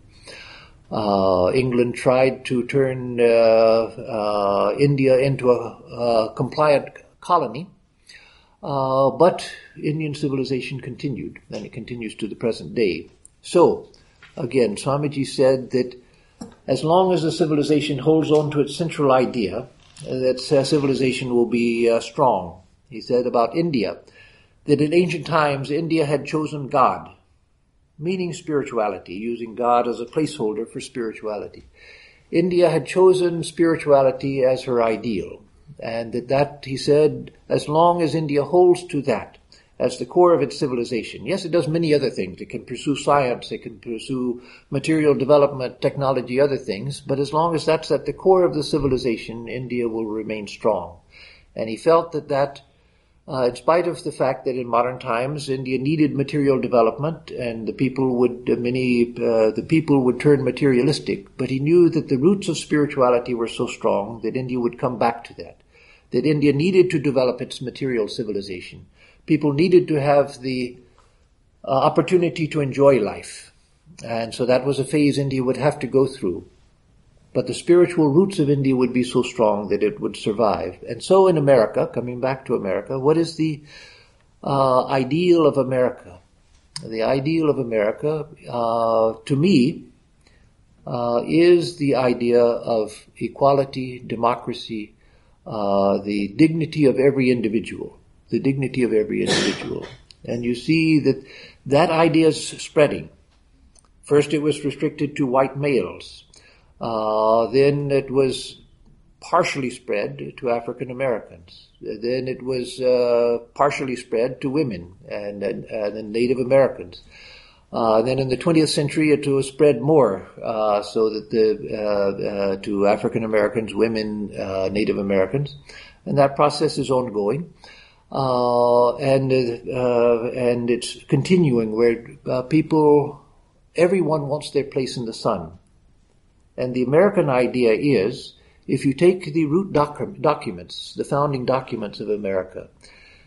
Uh, England tried to turn uh, uh, India into a, a compliant colony, uh, but Indian civilization continued, and it continues to the present day. So, again, Swamiji said that as long as the civilization holds on to its central idea, that uh, civilization will be uh, strong. He said about India, that in ancient times India had chosen God, meaning spirituality, using God as a placeholder for spirituality. India had chosen spirituality as her ideal, and that, that, he said, as long as India holds to that as the core of its civilization. Yes, it does many other things. It can pursue science, it can pursue material development, technology, other things, but as long as that's at the core of the civilization, India will remain strong. And he felt that that, uh, in spite of the fact that in modern times India needed material development and the people would, uh, many, uh, the people would turn materialistic, but he knew that the roots of spirituality were so strong that India would come back to that, that India needed to develop its material civilization. People needed to have the uh, opportunity to enjoy life. And so that was a phase India would have to go through. But the spiritual roots of India would be so strong that it would survive. And so in America, coming back to America, what is the uh, ideal of America? The ideal of America, uh, to me, uh, is the idea of equality, democracy, uh, the dignity of every individual. The dignity of every individual. And you see that that idea is spreading. First it was restricted to white males. Uh, then it was partially spread to African Americans. Then it was uh, partially spread to women and, and, and Native Americans. Uh, then in the twentieth century it was spread more, uh, so that the, uh, uh, to African Americans, women, uh, Native Americans. And that process is ongoing. Uh, and, uh, and it's continuing where, uh, people, everyone wants their place in the sun. And the American idea is, if you take the root doc- documents, the founding documents of America,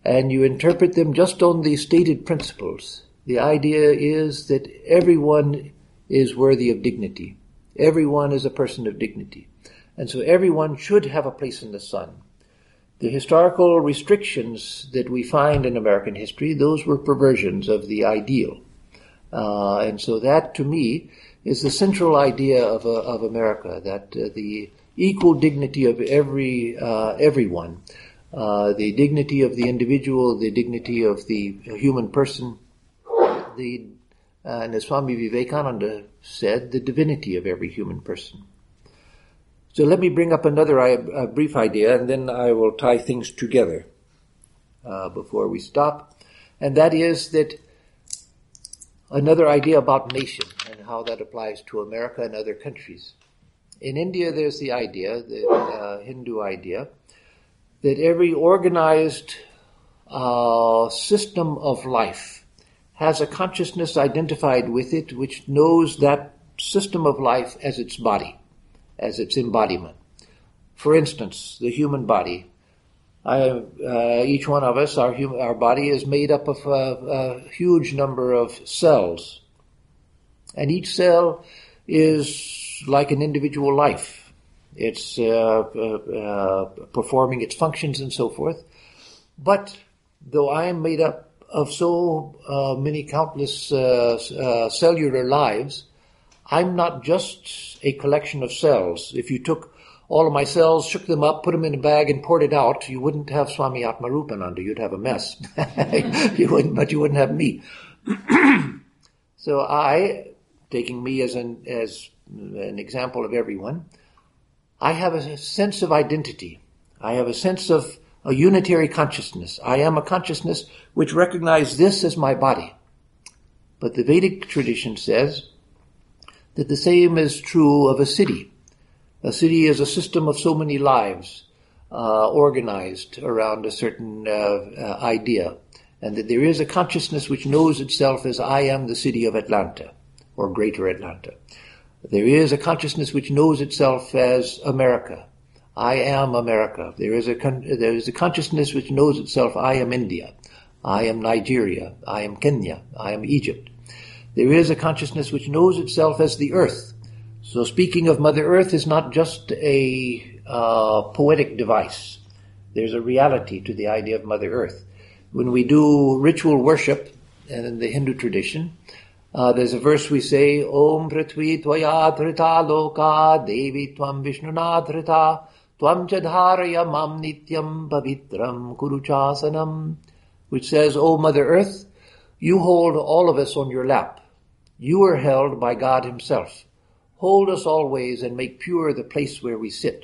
and you interpret them just on the stated principles. The idea is that everyone is worthy of dignity. Everyone is a person of dignity. And so everyone should have a place in the sun. The historical restrictions that we find in American history, those were perversions of the ideal. Uh, and so that, to me, is the central idea of, uh, of America, that uh, the equal dignity of every uh, everyone, uh, the dignity of the individual, the dignity of the human person, the uh, and as Swami Vivekananda said, the divinity of every human person. So let me bring up another uh, brief idea, and then I will tie things together uh, before we stop. And that is that another idea about nation and how that applies to America and other countries. In India, there's the idea, the uh, Hindu idea, that every organized uh, system of life has a consciousness identified with it which knows that system of life as its body, as its embodiment. For instance, the human body. I, uh, each one of us, our, hum- our body is made up of a, a huge number of cells. And each cell is like an individual life. It's uh, uh, uh, performing its functions and so forth. But though I am made up of so uh, many countless uh, uh, cellular lives, I'm not just a collection of cells. If you took all of my cells, shook them up, put them in a bag, and poured it out, you wouldn't have Swami Atmarupananda. You'd have a mess. you wouldn't, but you wouldn't have me. So I, taking me as an as an example of everyone, I have a sense of identity. I have a sense of a unitary consciousness. I am a consciousness which recognizes this as my body. But the Vedic tradition says that the same is true of a city. A city is a system of so many lives uh, organized around a certain uh, uh, idea, and that there is a consciousness which knows itself as I am the city of Atlanta, or Greater Atlanta. There is a consciousness which knows itself as America. I am America. There is a con- there is a consciousness which knows itself, I am India. I am Nigeria. I am Kenya. I am Egypt. There is a consciousness which knows itself as the earth. So speaking of Mother Earth is not just a uh, poetic device. There's a reality to the idea of Mother Earth. When we do ritual worship, and in the Hindu tradition, uh, there's a verse we say, Om Prithvi Tvaya Dhrita Loka Devi Tvam Vishnuna Dhrita Tvam Chadharaya Mam Nityam Pavitram Kuruchasanam, which says, O Mother Earth, you hold all of us on your lap. You are held by God himself. Hold us always and make pure the place where we sit.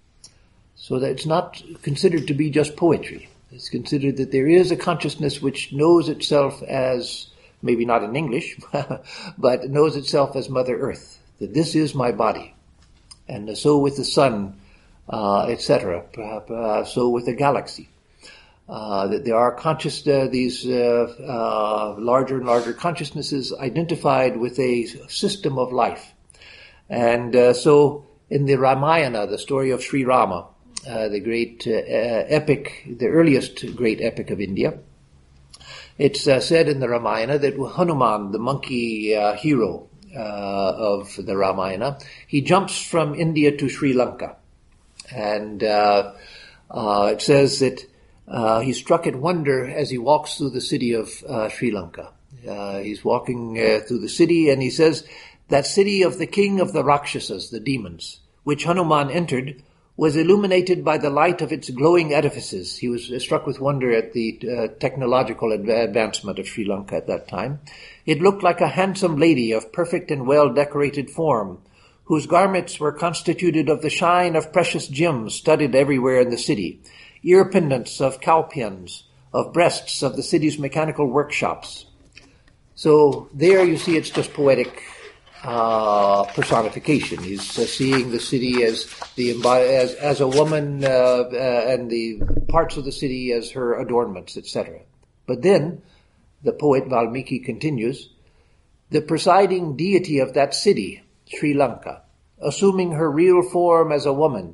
So that it's not considered to be just poetry. It's considered that there is a consciousness which knows itself as, maybe not in English, but knows itself as Mother Earth, that this is my body. And so with the sun, uh, et cetera, uh, so with the galaxy. Uh, that there are conscious, uh, these uh, uh, larger and larger consciousnesses identified with a system of life. And uh, so in the Ramayana, the story of Sri Rama, uh, the great uh, epic, the earliest great epic of India, it's uh, said in the Ramayana that Hanuman, the monkey uh, hero uh, of the Ramayana, he jumps from India to Sri Lanka. And uh, uh, it says that uh, he struck at wonder as he walks through the city of uh, Sri Lanka. Uh, he's walking uh, through the city, and he says, that city of the king of the Rakshasas, the demons, which Hanuman entered, was illuminated by the light of its glowing edifices. He was struck with wonder at the uh, technological advancement of Sri Lanka at that time. It looked like a handsome lady of perfect and well-decorated form, whose garments were constituted of the shine of precious gems studded everywhere in the city, ear pendants of cowpens, of breasts of the city's mechanical workshops. So there you see it's just poetic Uh, personification. He's uh, seeing the city as the as as a woman uh, uh, and the parts of the city as her adornments, et cetera. But then the poet Valmiki continues, the presiding deity of that city, Sri Lanka, assuming her real form as a woman,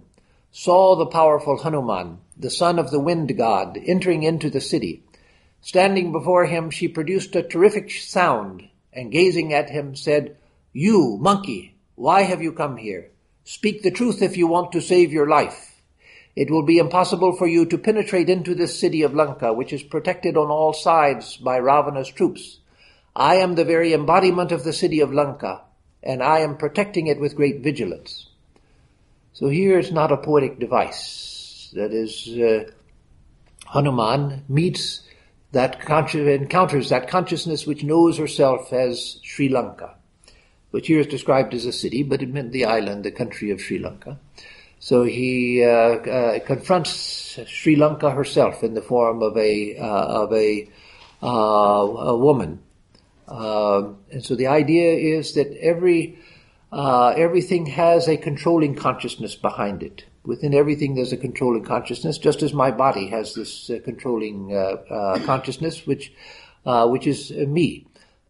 saw the powerful Hanuman, the son of the wind god, entering into the city. Standing before him, she produced a terrific sound, and gazing at him said, "You, monkey, why have you come here? Speak the truth if you want to save your life. It will be impossible for you to penetrate into this city of Lanka, which is protected on all sides by Ravana's troops. I am the very embodiment of the city of Lanka, and I am protecting it with great vigilance." So here is not a poetic device. That is, uh, Hanuman meets that consci- encounters that consciousness which knows herself as Sri Lanka, which here is described as a city, but it meant the island, the country of Sri Lanka. So he uh, uh, confronts Sri Lanka herself in the form of a uh, of a, uh, a woman, uh, and so the idea is that every uh, everything has a controlling consciousness behind it. Within everything, there's a controlling consciousness, just as my body has this uh, controlling uh, uh, consciousness, which uh, which is uh, me.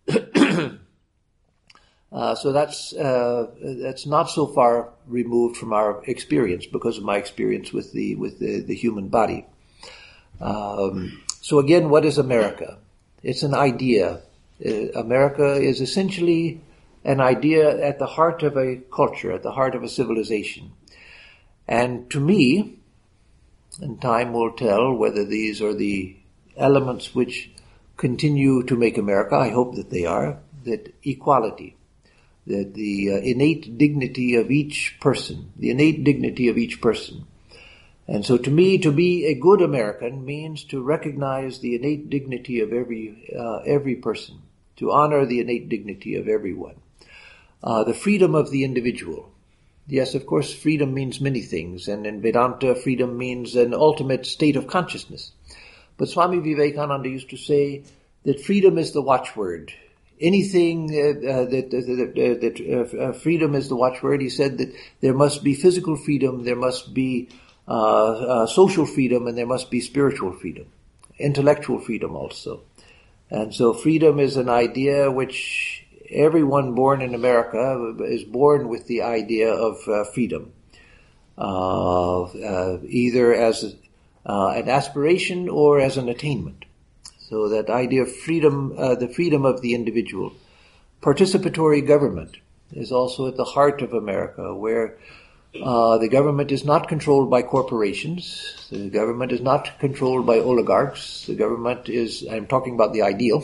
Uh, so that's uh, that's not so far removed from our experience because of my experience with the with the, the human body. Um, so again, what is America? It's an idea. Uh, America is essentially an idea at the heart of a culture, at the heart of a civilization. And to me, and time will tell whether these are the elements which continue to make America. I hope that they are. That equality. That the uh, innate dignity of each person, the innate dignity of each person. And so to me, to be a good American means to recognize the innate dignity of every uh, every person, to honor the innate dignity of everyone. Uh, the freedom of the individual. Yes, of course, freedom means many things, and in Vedanta, freedom means an ultimate state of consciousness. But Swami Vivekananda used to say that freedom is the watchword. Anything uh, uh, that, that, that uh, freedom is the watchword. He said that there must be physical freedom, there must be uh, uh, social freedom, and there must be spiritual freedom, intellectual freedom also. And so freedom is an idea which everyone born in America is born with the idea of uh, freedom, uh, uh, either as uh, an aspiration or as an attainment. So that idea of freedom, uh, the freedom of the individual. Participatory government is also at the heart of America, where uh, the government is not controlled by corporations. The government is not controlled by oligarchs. The government is, I'm talking about the ideal.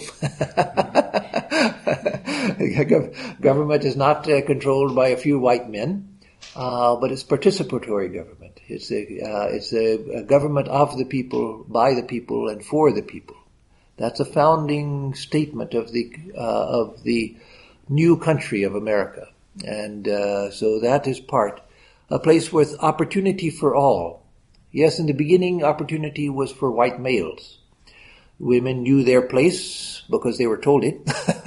Government is not uh, controlled by a few white men, uh, but it's participatory government. It's a, uh, it's a, a government of the people, by the people, and for the people. That's a founding statement of the uh, of the new country of America, and uh, so that is part a place with opportunity for all. Yes, in the beginning, opportunity was for white males. Women knew their place because they were told it,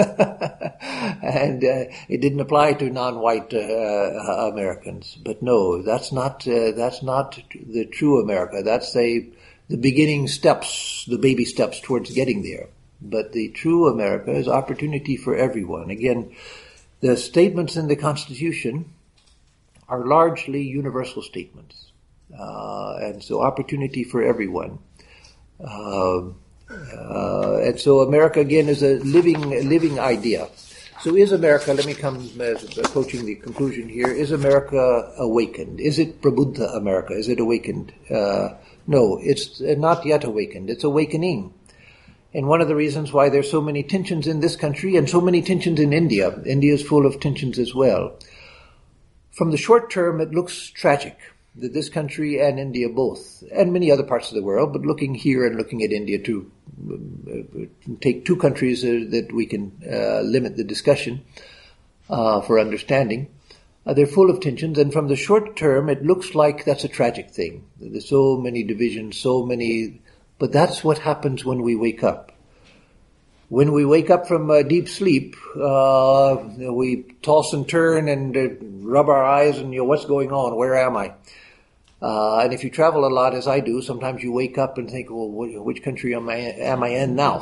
and uh, it didn't apply to non-white uh, Americans. But no, that's not uh, that's not the true America. That's a the beginning steps, the baby steps towards getting there. But the true America is opportunity for everyone. Again, the statements in the Constitution are largely universal statements. Uh, and so opportunity for everyone. Uh, uh, and so America, again, is a living, living idea. So is America, let me come uh, approaching the conclusion here, is America awakened? Is it Prabuddha America? Is it awakened? Uh, No, it's not yet awakened. It's awakening. And one of the reasons why there's so many tensions in this country and so many tensions in India, India is full of tensions as well. From the short term, it looks tragic that this country and India both, and many other parts of the world, but looking here and looking at India to uh, take two countries uh, that we can uh, limit the discussion uh, for understanding. Uh, they're full of tensions, and from the short term, it looks like that's a tragic thing. There's so many divisions, so many, but that's what happens when we wake up. When we wake up from uh, deep sleep, uh, we toss and turn and uh, rub our eyes and, you know, what's going on? Where am I? Uh, and if you travel a lot, as I do, sometimes you wake up and think, well, which country am I, am I in now?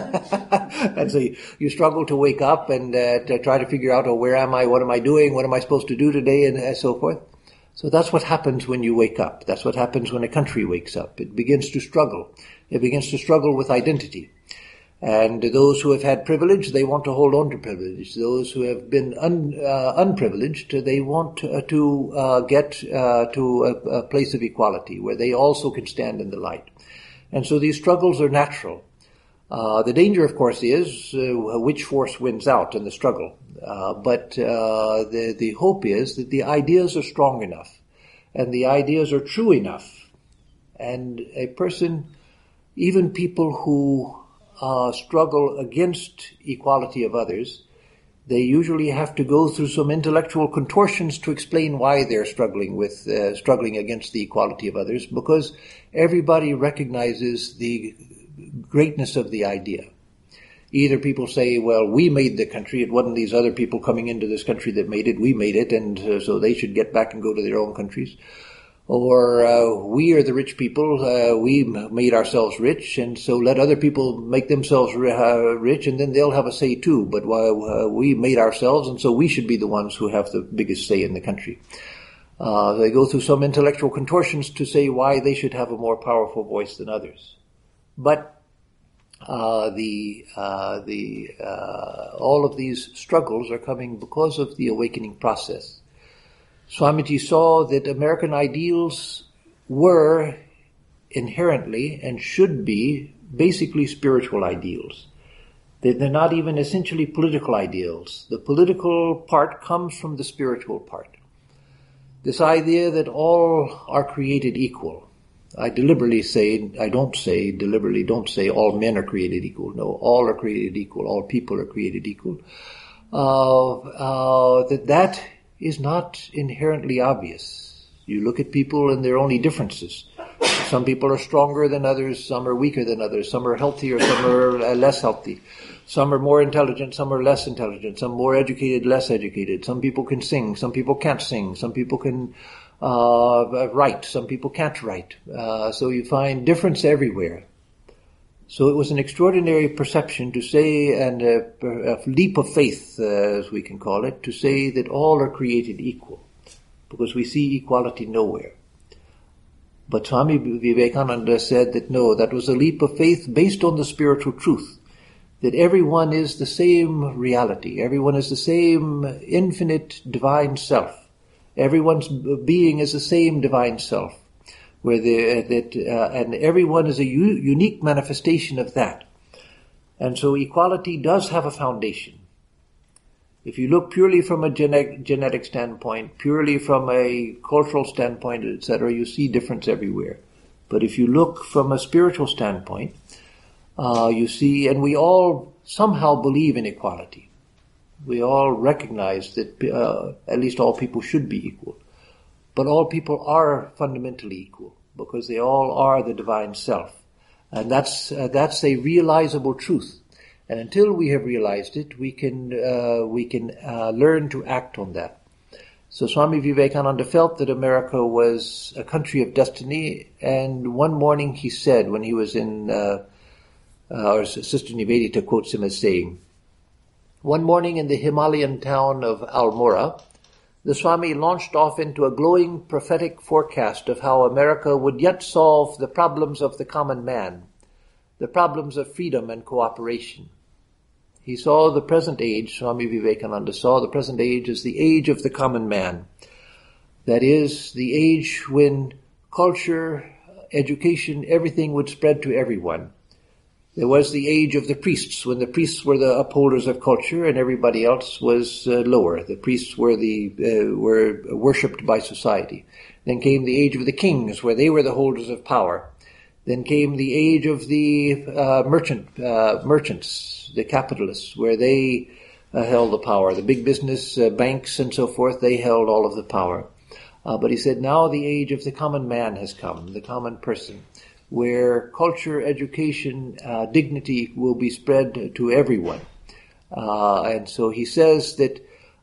And so you, you struggle to wake up and uh, to try to figure out, oh, where am I? What am I doing? What am I supposed to do today? And uh, so forth. So that's what happens when you wake up. That's what happens when a country wakes up. It begins to struggle. It begins to struggle with identity. And those who have had privilege, they want to hold on to privilege. Those who have been un, uh, unprivileged, they want to, uh, to uh, get uh, to a, a place of equality where they also can stand in the light. And so these struggles are natural. Uh, the danger, of course, is uh, which force wins out in the struggle. Uh, but uh, the, the hope is that the ideas are strong enough and the ideas are true enough. And a person, even people who uh, struggle against equality of others, they usually have to go through some intellectual contortions to explain why they're struggling with, uh, struggling against the equality of others, because everybody recognizes the greatness of the idea. Either people say, well, we made the country, it wasn't these other people coming into this country that made it, we made it, and uh, so they should get back and go to their own countries. Or uh, we are the rich people, uh, we made ourselves rich, and so let other people make themselves uh, rich, and then they'll have a say too. But uh, we made ourselves, and so we should be the ones who have the biggest say in the country. Uh, they go through some intellectual contortions to say why they should have a more powerful voice than others. But uh, the uh, the uh, all of these struggles are coming because of the awakening process. Swamiji saw that American ideals were inherently and should be basically spiritual ideals. They're not even essentially political ideals. The political part comes from the spiritual part. This idea that all are created equal. I deliberately say, I don't say, deliberately don't say all men are created equal. No, all are created equal. All people are created equal. Uh, uh, that that is not inherently obvious. You look at people and there are only differences. Some people are stronger than others, some are weaker than others, some are healthier, some are uh, less healthy. Some are more intelligent, some are less intelligent, some more educated, less educated. Some people can sing, some people can't sing, some people can uh, write, some people can't write. Uh, so you find difference everywhere. So it was an extraordinary perception to say, and a, a leap of faith, uh, as we can call it, to say that all are created equal, because we see equality nowhere. But Swami Vivekananda said that no, that was a leap of faith based on the spiritual truth, that everyone is the same reality, everyone is the same infinite divine self, everyone's being is the same divine self. Where the, that uh, and everyone is a u- unique manifestation of that. And so equality does have a foundation. If you look purely from a genetic, genetic standpoint, purely from a cultural standpoint, et cetera, you see difference everywhere. But if you look from a spiritual standpoint, uh, you see, and we all somehow believe in equality. We all recognize that uh, at least all people should be equal. But all people are fundamentally equal because they all are the divine self. And that's uh, that's a realizable truth. And until we have realized it, we can uh, we can uh, learn to act on that. So Swami Vivekananda felt that America was a country of destiny, and one morning he said, when he was in, uh, uh, or Sister Nivedita quotes him as saying, one morning in the Himalayan town of Almora, the Swami launched off into a glowing prophetic forecast of how America would yet solve the problems of the common man, the problems of freedom and cooperation. He saw the present age, Swami Vivekananda saw the present age as the age of the common man. That is, the age when culture, education, everything would spread to everyone. There was the age of the priests, when the priests were the upholders of culture and everybody else was uh, lower. The priests were the uh, were worshipped by society. Then came the age of the kings, where they were the holders of power. Then came the age of the uh, merchant uh, merchants, the capitalists, where they uh, held the power. The big business uh, banks and so forth, they held all of the power. Uh, but he said, now the age of the common man has come, the common person, where culture, education, uh, dignity will be spread to everyone. Uh, and so he says that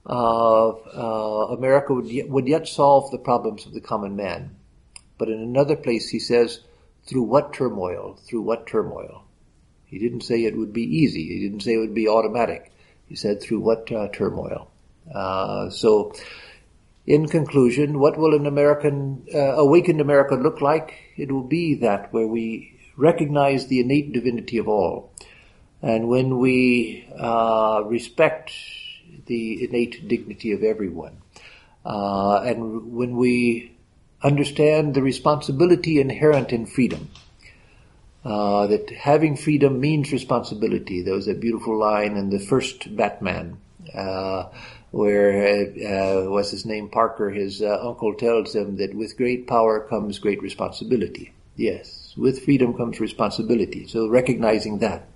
uh, uh, America would yet, would yet solve the problems of the common man. But in another place he says, through what turmoil? Through what turmoil? He didn't say it would be easy. He didn't say it would be automatic. He said, through what uh, turmoil? Uh, so in conclusion, what will an American, uh, awakened America look like? It will be that where we recognize the innate divinity of all. And when we uh, respect the innate dignity of everyone, uh, and when we understand the responsibility inherent in freedom, uh, that having freedom means responsibility. There was a beautiful line in the first Batman, uh, where, uh, what's his name, Parker, his uh, uncle tells him that with great power comes great responsibility. Yes, with freedom comes responsibility. So recognizing that.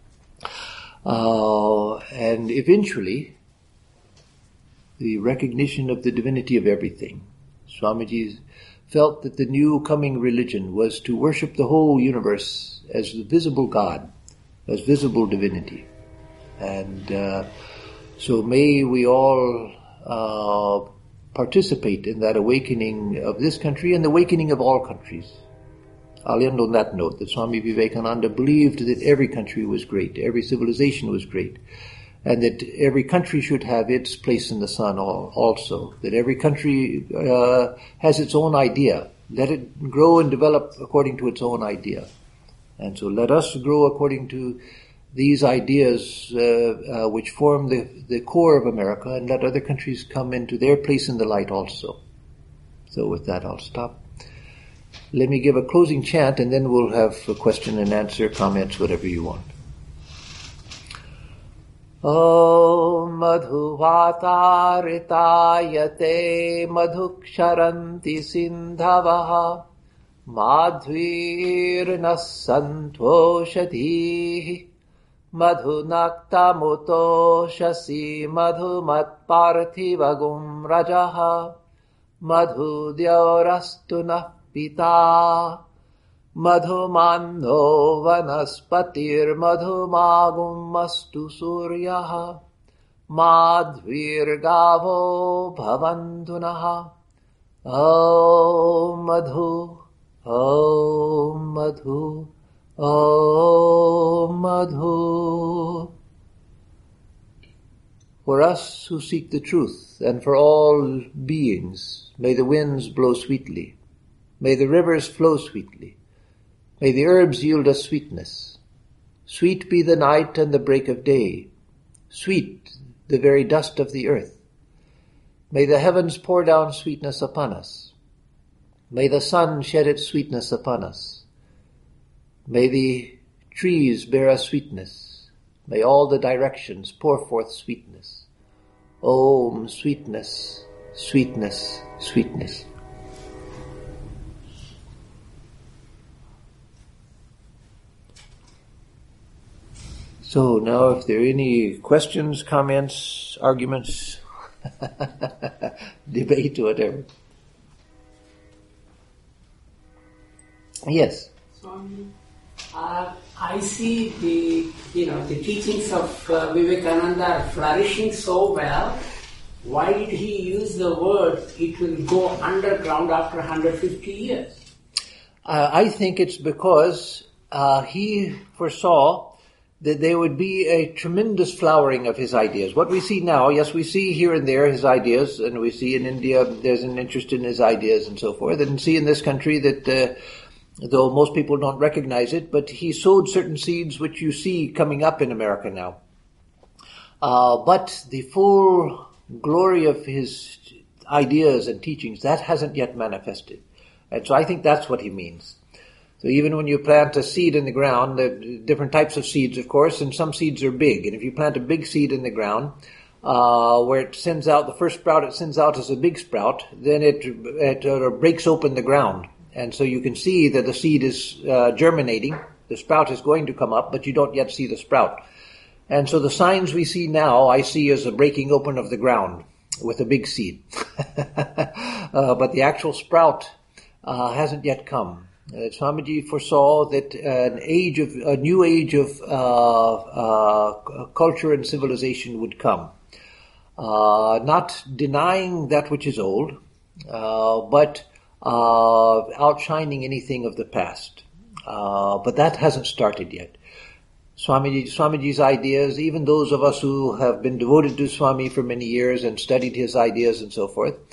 Uh, and eventually, the recognition of the divinity of everything. Swamiji felt that the new coming religion was to worship the whole universe as the visible God, as visible divinity. And uh, so may we all uh, participate in that awakening of this country and the awakening of all countries. I'll end on that note, that Swami Vivekananda believed that every country was great, every civilization was great, and that every country should have its place in the sun also, that every country uh, has its own idea. Let it grow and develop according to its own idea. And so let us grow according to these ideas uh, uh, which form the, the core of America, and let other countries come into their place in the light also. So with that, I'll stop. Let me give a closing chant, and then we'll have a question and answer, comments, whatever you want. Om madhuvatarithayate madhuksharanti sindhavaha madhvirna santoshadhihi madhunaktamutoshasi madhumatparthivagum rajaha madhudyaurastunah Pita madhumando vanaspatir madhumagum astu suryaha madhvirgavo bhavantunaha Om madhu Om madhu Om madhu. For us who seek the truth, and for all beings, may the winds blow sweetly. May the rivers flow sweetly. May the herbs yield us sweetness. Sweet be the night and the break of day. Sweet the very dust of the earth. May the heavens pour down sweetness upon us. May the sun shed its sweetness upon us. May the trees bear us sweetness. May all the directions pour forth sweetness. Om, sweetness, sweetness, sweetness. So now if there are any questions, comments, arguments, debate, whatever. Yes. Swami, uh, I see the, you know, the teachings of uh, Vivekananda are flourishing so well. Why did he use the word, it will go underground after one hundred fifty years? Uh, I think it's because uh, he foresaw that there would be a tremendous flowering of his ideas. What we see now, yes, we see here and there his ideas, and we see in India there's an interest in his ideas and so forth, and see in this country that, uh, though most people don't recognize it, but he sowed certain seeds which you see coming up in America now. Uh, but the full glory of his ideas and teachings, that hasn't yet manifested. And so I think that's what he means. So even when you plant a seed in the ground, there are different types of seeds, of course, and some seeds are big. And if you plant a big seed in the ground, uh, where it sends out, the first sprout it sends out as a big sprout, then it, it uh, breaks open the ground. And so you can see that the seed is uh, germinating, the sprout is going to come up, but you don't yet see the sprout. And so the signs we see now, I see as a breaking open of the ground with a big seed. uh, but the actual sprout uh, hasn't yet come. Uh, Swamiji foresaw that an age of a new age of uh, uh, culture and civilization would come, uh, not denying that which is old, uh, but uh, outshining anything of the past. Uh, but that hasn't started yet. Swamiji, Swamiji's ideas, even those of us who have been devoted to Swami for many years and studied his ideas and so forth,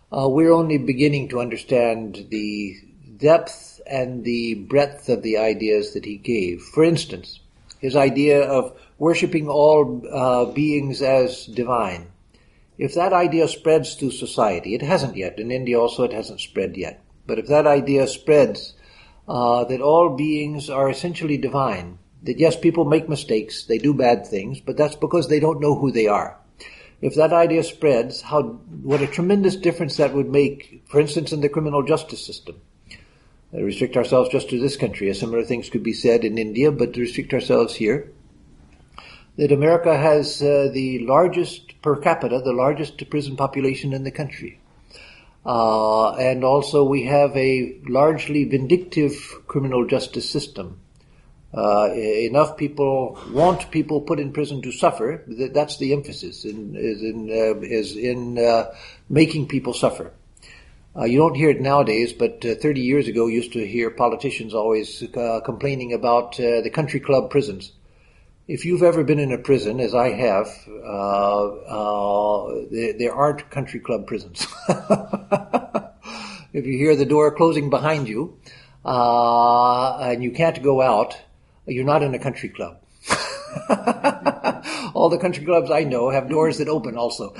uh, we're only beginning to understand the depth and the breadth of the ideas that he gave. For instance, his idea of worshiping all uh, beings as divine. If that idea spreads through society, it hasn't yet. In India also it hasn't spread yet. But if that idea spreads, uh, that all beings are essentially divine, that yes, people make mistakes, they do bad things, but that's because they don't know who they are. If that idea spreads, how what a tremendous difference that would make, for instance, in the criminal justice system. Uh, restrict ourselves just to this country. Similar things could be said in India, but to restrict ourselves here, that America has uh, the largest per capita, the largest prison population in the country. Uh, and also we have a largely vindictive criminal justice system. Uh, enough people want people put in prison to suffer. That's the emphasis, in, is in, uh, is in uh, making people suffer. Uh, you don't hear it nowadays, but uh, thirty years ago you used to hear politicians always uh, complaining about uh, the country club prisons. If you've ever been in a prison, as I have, uh, uh, there, there aren't country club prisons. If you hear the door closing behind you, uh, and you can't go out, you're not in a country club. All the country clubs I know have doors that open also.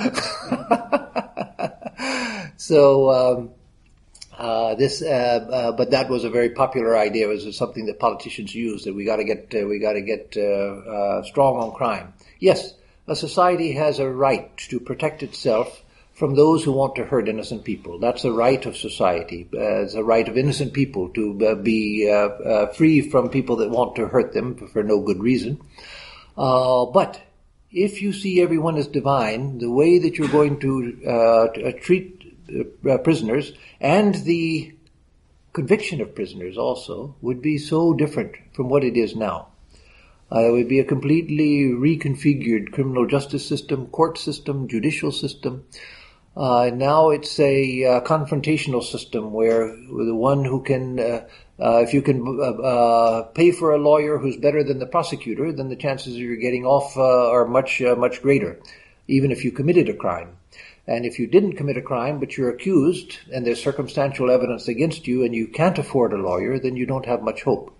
So, um, uh, this, uh, uh, but that was a very popular idea. It was something that politicians used, that we gotta get, uh, we gotta get, uh, uh, strong on crime. Yes, a society has a right to protect itself from those who want to hurt innocent people. That's a right of society. Uh, it's a right of innocent people to uh, be, uh, uh, free from people that want to hurt them for no good reason. Uh, but if you see everyone as divine, the way that you're going to, uh, to treat Uh, prisoners, and the conviction of prisoners also, would be so different from what it is now. Uh, it would be a completely reconfigured criminal justice system, court system, judicial system. Uh, now it's a uh, confrontational system where the one who can, uh, uh, if you can uh, uh, pay for a lawyer who's better than the prosecutor, then the chances of you getting off uh, are much, uh, much greater, even if you committed a crime. And if you didn't commit a crime, but you're accused, and there's circumstantial evidence against you, and you can't afford a lawyer, then you don't have much hope.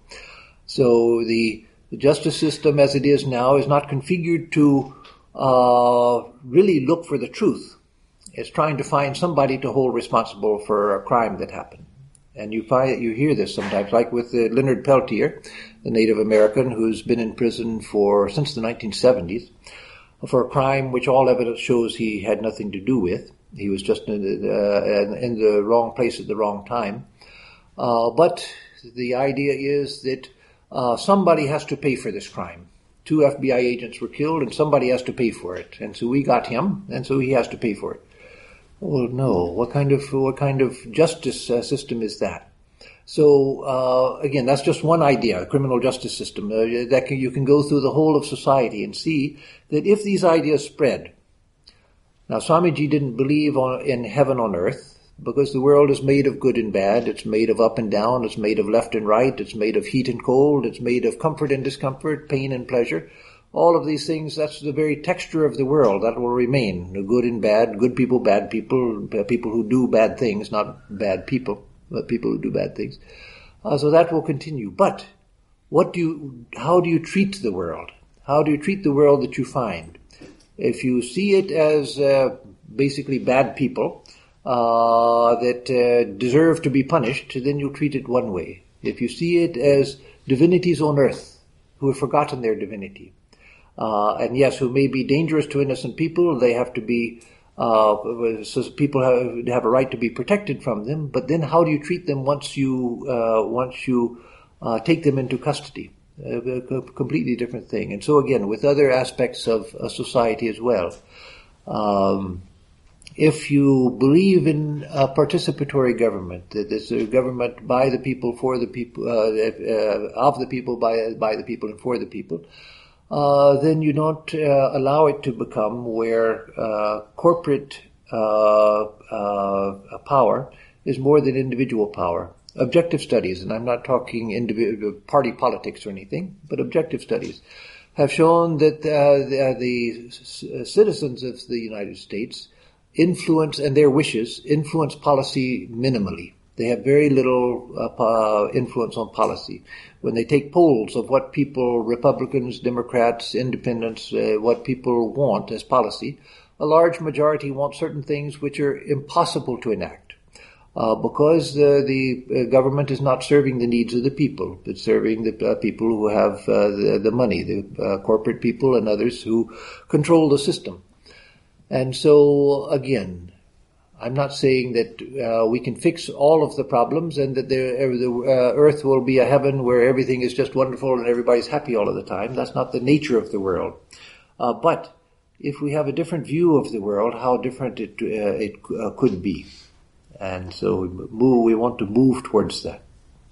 So the, the justice system as it is now is not configured to uh, really look for the truth. It's trying to find somebody to hold responsible for a crime that happened. And you find, you hear this sometimes, like with uh, Leonard Peltier, the Native American who's been in prison for since the nineteen seventies. For a crime which all evidence shows he had nothing to do with. He was just in the, uh, in the wrong place at the wrong time. Uh, but the idea is that uh, somebody has to pay for this crime. Two F B I agents were killed, and somebody has to pay for it. And so we got him, and so he has to pay for it. Well, no. What kind of what kind of justice uh, system is that? So, uh, again, that's just one idea, a criminal justice system. Uh, that can, you can go through the whole of society and see that if these ideas spread. Now, Swamiji didn't believe on, in heaven on earth, because the world is made of good and bad. It's made of up and down. It's made of left and right. It's made of heat and cold. It's made of comfort and discomfort, pain and pleasure. All of these things, that's the very texture of the world. That will remain. The good and bad, good people, bad people, people who do bad things, not bad people. But people who do bad things. Uh, so that will continue. But what do you, how do you treat the world? How do you treat the world that you find? If you see it as uh, basically bad people uh, that uh, deserve to be punished, then you'll treat it one way. If you see it as divinities on earth who have forgotten their divinity, uh, and yes, who may be dangerous to innocent people, they have to be Uh, so people have, have a right to be protected from them, but then how do you treat them once you, uh, once you, uh, take them into custody? Uh, a completely different thing. And so again, with other aspects of a society as well, um, if you believe in a participatory government, that it's a government by the people, for the people, uh, uh, of the people, by, by the people, and for the people, Uh, then you don't uh, allow it to become where uh, corporate uh, uh, power is more than individual power. Objective studies, and I'm not talking individual party politics or anything, but objective studies, have shown that uh, the, uh, the c- citizens of the United States influence, and their wishes influence policy minimally. They have very little uh, uh, influence on policy. When they take polls of what people, Republicans, Democrats, Independents, uh, what people want as policy, a large majority want certain things which are impossible to enact. Uh, because uh, the uh, government is not serving the needs of the people. It's serving the uh, people who have uh, the, the money, the uh, corporate people and others who control the system. And so, again, I'm not saying that uh, we can fix all of the problems and that the, the uh, earth will be a heaven where everything is just wonderful and everybody's happy all of the time. That's not the nature of the world. Uh, but if we have a different view of the world, how different it, uh, it uh, could be. And so we, move, we want to move towards that.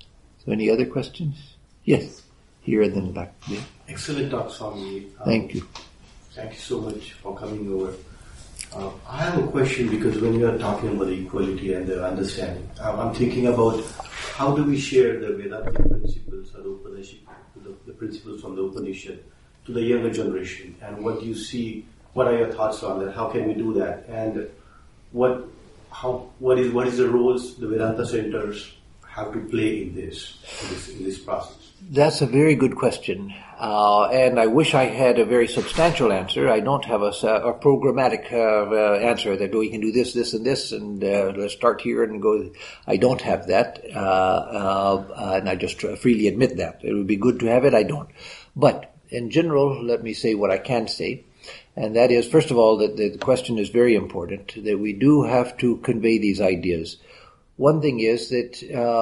So any other questions? Yes, here and then back there. Excellent talk, Swami. Um, Thank you. Thank you so much for coming over. Uh, I have a question because when you are talking about the equality and the understanding, I'm, I'm thinking about how do we share the Vedantic principles or the, Upanishad, the, the principles from the Upanishad to the younger generation, and what do you see, what are your thoughts on that, how can we do that, and what How, what is what is the roles the Vedanta centers have to play in this in this, in this process? That's a very good question, uh, and I wish I had a very substantial answer. I don't have a, a programmatic uh, uh, answer that we can do this, this, and this, and uh, let's start here and go. I don't have that, uh, uh, and I just freely admit that. It would be good to have it. I don't, but in general, let me say what I can say. And that is, first of all, that the question is very important, that we do have to convey these ideas. One thing is that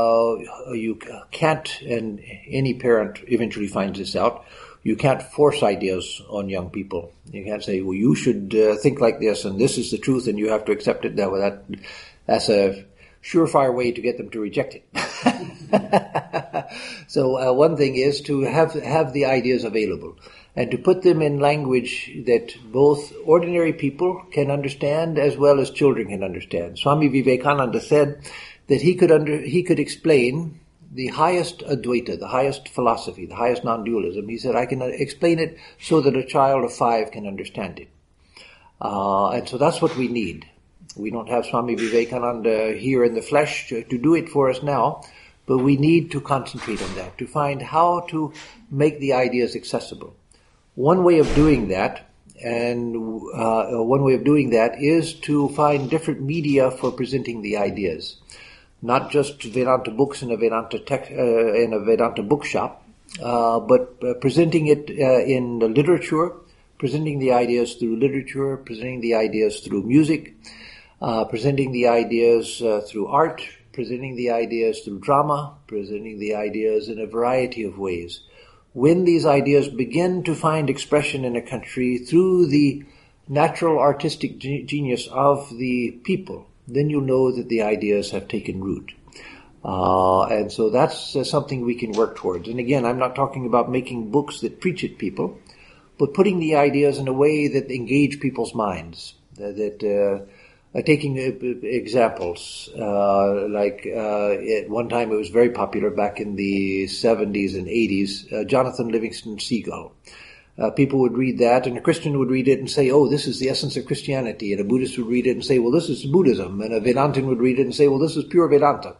uh, you can't, and any parent eventually finds this out, you can't force ideas on young people. You can't say, well, you should uh, think like this, and this is the truth, and you have to accept it. That, that That's a surefire way to get them to reject it. So uh, one thing is to have have the ideas available, and to put them in language that both ordinary people can understand as well as children can understand. Swami Vivekananda said that he could under, he could explain the highest Advaita, the highest philosophy, the highest non-dualism. He said, I can explain it so that a child of five can understand it. Uh, and so that's what we need. We don't have Swami Vivekananda here in the flesh to, to do it for us now, but we need to concentrate on that, to find how to make the ideas accessible. One way of doing that, and uh, one way of doing that is to find different media for presenting the ideas. Not just Vedanta books in a Vedanta tech, uh, in a Vedanta bookshop, uh, but uh, presenting it uh, in the literature, presenting the ideas through literature, presenting the ideas through music, uh, presenting the ideas uh, through art, presenting the ideas through drama, presenting the ideas in a variety of ways. When these ideas begin to find expression in a country through the natural artistic ge- genius of the people, then you'll know that the ideas have taken root. Uh, and so that's uh, something we can work towards. And again, I'm not talking about making books that preach at people, but putting the ideas in a way that engage people's minds, that, that uh, Uh, taking uh, examples, uh, like uh, at one time it was very popular back in the seventies and eighties, uh, Jonathan Livingston Seagull. Uh, people would read that, and a Christian would read it and say, oh, this is the essence of Christianity, and a Buddhist would read it and say, well, this is Buddhism, and a Vedantin would read it and say, well, this is pure Vedanta.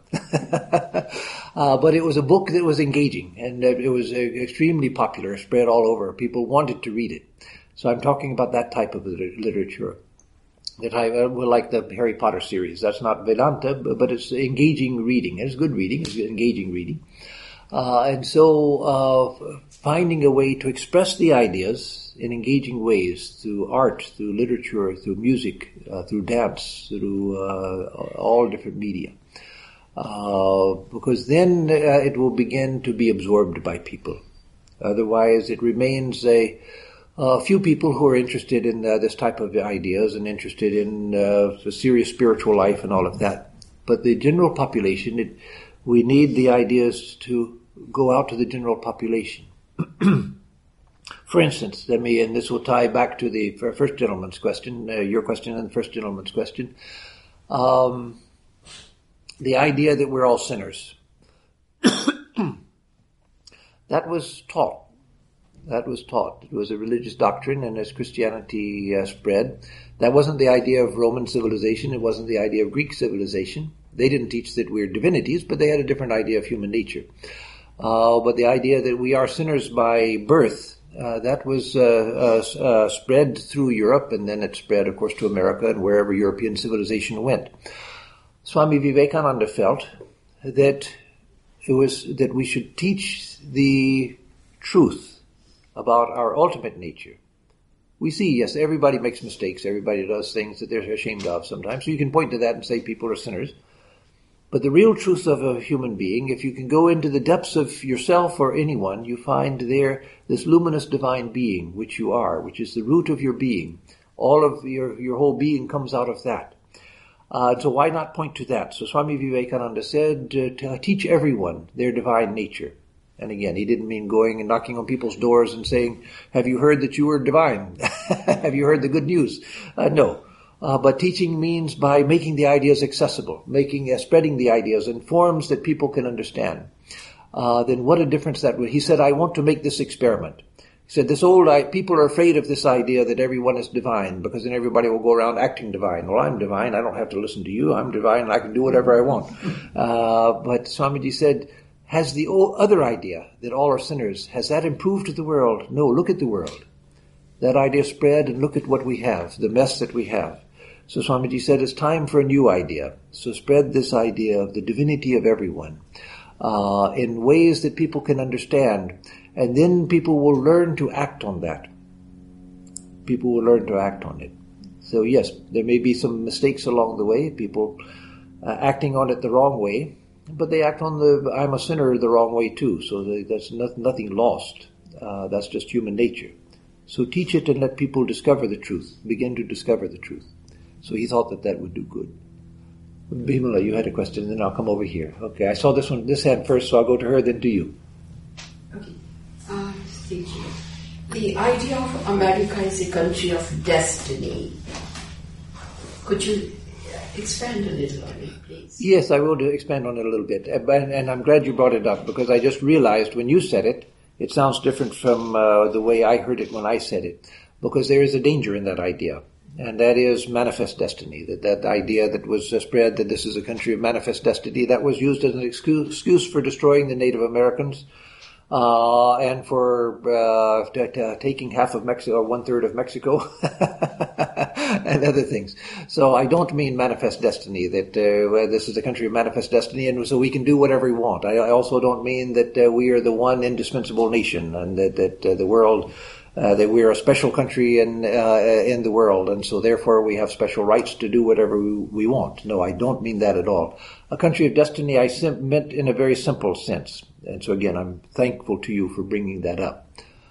uh, but it was a book that was engaging, and uh, it was uh, extremely popular, spread all over. People wanted to read it. So I'm talking about that type of literature. That I uh, will like the Harry Potter series. That's not Vedanta, but, but it's engaging reading. It's good reading. It's engaging reading. Uh, and so uh, finding a way to express the ideas in engaging ways through art, through literature, through music, uh, through dance, through uh, all different media. Uh, because then uh, it will begin to be absorbed by people. Otherwise, it remains a A uh, few people who are interested in uh, this type of ideas and interested in uh, a serious spiritual life and all of that. But the general population, it, we need the ideas to go out to the general population. For instance, let me, and this will tie back to the first gentleman's question, uh, your question and the first gentleman's question, um, the idea that we're all sinners. That was taught. That was taught. It was a religious doctrine, and as Christianity uh, spread, that wasn't the idea of Roman civilization. It wasn't the idea of Greek civilization. They didn't teach that we're divinities, but they had a different idea of human nature. Uh, but the idea that we are sinners by birth, uh, that was uh, uh, uh, spread through Europe, and then it spread, of course, to America and wherever European civilization went. Swami Vivekananda felt that it was that we should teach the truth about our ultimate nature. We see, yes, everybody makes mistakes. Everybody does things that they're ashamed of sometimes. So you can point to that and say people are sinners. But the real truth of a human being, if you can go into the depths of yourself or anyone, you find there this luminous divine being, which you are, which is the root of your being. All of your, your whole being comes out of that. Uh, so why not point to that? So Swami Vivekananda said, uh, to teach everyone their divine nature. And again, he didn't mean going and knocking on people's doors and saying, have you heard that you are divine? Have you heard the good news? Uh, no. Uh, but teaching means by making the ideas accessible, making, uh, spreading the ideas in forms that people can understand. Uh, then what a difference that would. He said, I want to make this experiment. He said, this old, I, people are afraid of this idea that everyone is divine, because then everybody will go around acting divine. Well, I'm divine. I don't have to listen to you. I'm divine. And I can do whatever I want. Uh, but Swamiji said, has the other idea that all are sinners, has that improved the world? No, look at the world. That idea spread, and look at what we have, the mess that we have. So Swamiji said, it's time for a new idea. So spread this idea of the divinity of everyone uh, in ways that people can understand. And then people will learn to act on that. People will learn to act on it. So yes, there may be some mistakes along the way, people uh, acting on it the wrong way, but they act on the I'm a sinner the wrong way too. So they, that's not, nothing lost. Uh, that's just human nature. So teach it and let people discover the truth, begin to discover the truth. So he thought that that would do good. Bhimala, you had a question, and then I'll come over here. Okay, I saw this one, this hand first, so I'll go to her, then to you. Okay. Uh, thank you. The idea of America is a country of destiny. Could you expand a little on it, please? Yes, I will expand on it a little bit. And, and I'm glad you brought it up, because I just realized when you said it, it sounds different from uh, the way I heard it when I said it, because there is a danger in that idea. And that is manifest destiny, that, that idea that was uh, spread that this is a country of manifest destiny, that was used as an excuse, excuse for destroying the Native Americans, uh, and for uh, t- t- taking half of Mexico, or one-third of Mexico, and other things. So I don't mean manifest destiny, that uh, this is a country of manifest destiny, and so we can do whatever we want. I, I also don't mean that uh, we are the one indispensable nation, and that, that uh, the world... Uh, that we are a special country in uh, in the world, and so therefore we have special rights to do whatever we, we want. No, I don't mean that at all. A country of destiny I sim- meant in a very simple sense. And so again, I'm thankful to you for bringing that up.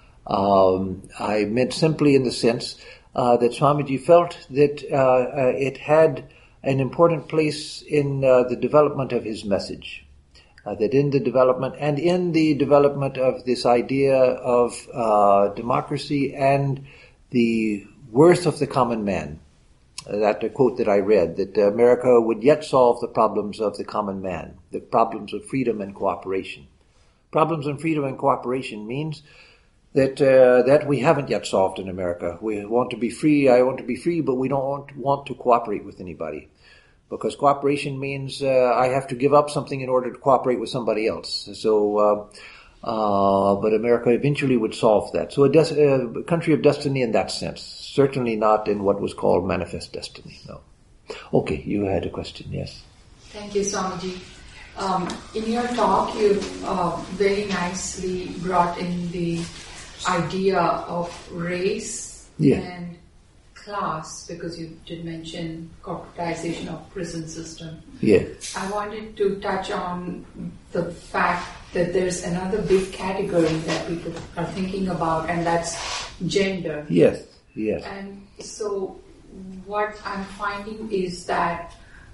Um, I meant simply in the sense uh, that Swamiji felt that uh, uh, it had an important place in uh, the development of his message. Uh, that in the development and in the development of this idea of uh, democracy and the worth of the common man, uh, that uh, quote that I read, that uh, America would yet solve the problems of the common man, the problems of freedom and cooperation. Problems of freedom and cooperation means that uh, that we haven't yet solved in America. We want to be free, I want to be free, but we don't want, want to cooperate with anybody. Because cooperation means uh, I have to give up something in order to cooperate with somebody else. So, uh, uh, but America eventually would solve that. So a, des- a country of destiny in that sense. Certainly not in what was called manifest destiny, no. Okay, you had a question, yes. Thank you, Swamiji. Um, in your talk, you uh, very nicely brought in the idea of race yeah. and class, because you did mention corporatization of prison system. Yeah. I wanted to touch on the fact that there's another big category that people are thinking about, and that's gender. Yes, yes. And so what I'm finding is that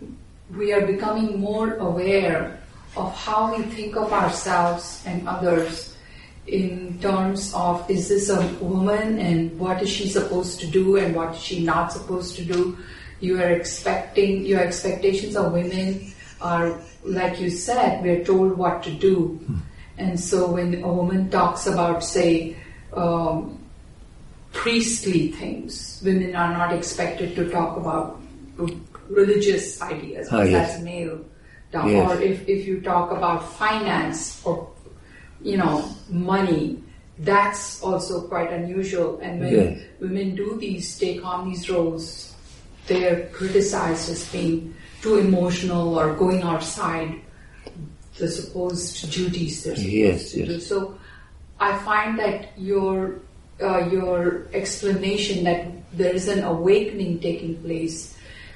we are becoming more aware of how we think of ourselves and others in terms of, is this a woman and what is she supposed to do and what is she not supposed to do? You are expecting, your expectations of women are, like you said, we're told what to do. Hmm. And so when a woman talks about, say, um, priestly things. Women are not expected to talk about religious ideas, Ah, yes. that's male down. Yes. Or if, if you talk about finance or, you know, money, that's also quite unusual. And when Yes. women do these, take on these roles, they're criticized as being too emotional or going outside the supposed duties they're supposed Yes, to yes. do. So I find that your uh, your explanation that there is an awakening taking place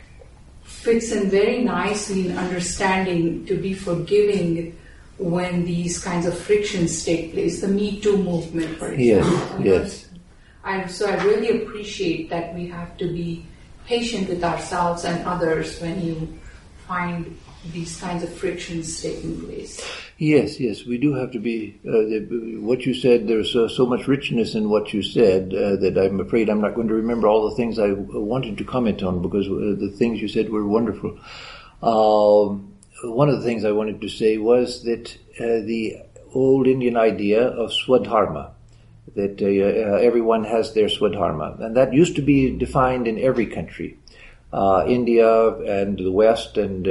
fits in very nicely in understanding to be forgiving when these kinds of frictions take place. The Me Too movement, for Yes, example. yes. I, so I really appreciate that we have to be patient with ourselves and others when you find these kinds of frictions taking place. Yes, yes, we do have to be. Uh, the, what you said, there's uh, so much richness in what you said uh, that I'm afraid I'm not going to remember all the things I wanted to comment on, because uh, the things you said were wonderful. Um, one of the things I wanted to say was that uh, the old Indian idea of Swadharma, that uh, uh, everyone has their Swadharma, and that used to be defined in every country. Uh, India and the West and uh,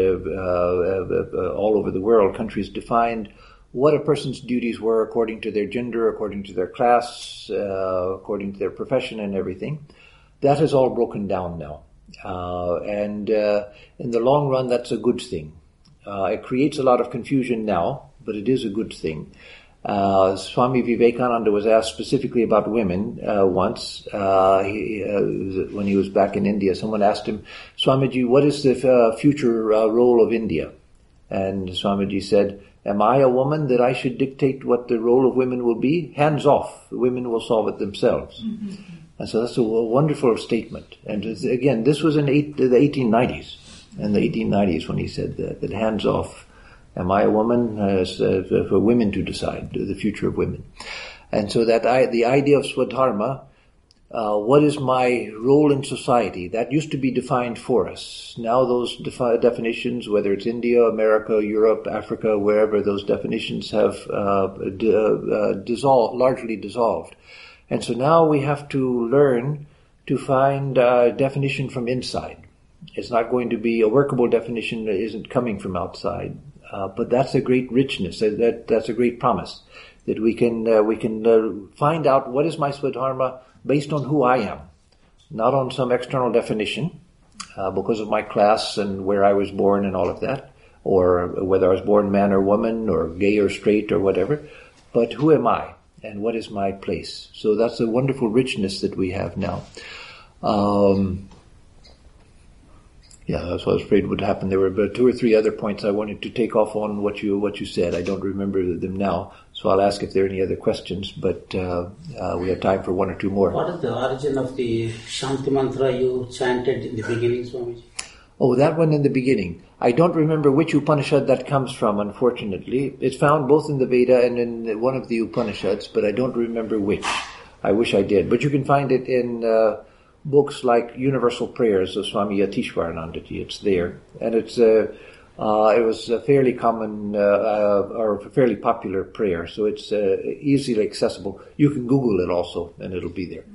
uh, uh, all over the world, countries defined what a person's duties were according to their gender, according to their class, uh, according to their profession and everything. That has all broken down now. Uh, and uh, in the long run, that's a good thing. Uh, it creates a lot of confusion now, but it is a good thing. Uh, Swami Vivekananda was asked specifically about women uh, once uh, he, uh, when he was back in India. Someone asked him, Swamiji, what is the uh, future uh, role of India? And Swamiji said, am I a woman that I should dictate what the role of women will be? Hands off. Women will solve it themselves. Mm-hmm. And so that's a wonderful statement. And again, this was in eight, the eighteen nineties. In the eighteen nineties when he said that, that hands off. Am I a woman? Uh, for women to decide the future of women. And so that I, the idea of Swadharma, uh, what is my role in society? That used to be defined for us. Now those defi- definitions, whether it's India, America, Europe, Africa, wherever, those definitions have uh, d- uh, dissolved, largely dissolved. And so now we have to learn to find a definition from inside. It's not going to be a workable definition that isn't coming from outside. Uh, but that's a great richness. That, that that's a great promise that we can uh, we can uh, find out what is my Swadharma based on who I am, not on some external definition, uh, because of my class and where I was born and all of that, or whether I was born man or woman or gay or straight or whatever. But who am I and what is my place? So that's a wonderful richness that we have now. Um, Yeah, that's what I was afraid would happen. There were about two or three other points I wanted to take off on what you what you said. I don't remember them now, so I'll ask if there are any other questions, but uh, uh, we have time for one or two more. What is the origin of the Shanti mantra you chanted in the beginning, Swamiji? Oh, that one in the beginning. I don't remember which Upanishad that comes from, unfortunately. It's found both in the Veda and in one of the Upanishads, but I don't remember which. I wish I did. But you can find it in... Uh, books like Universal Prayers of Swami Yatishwaranandaji. It's there. And it's uh, uh, it was a fairly common uh, uh, or a fairly popular prayer, so it's uh, easily accessible. You can Google it also, and it'll be there.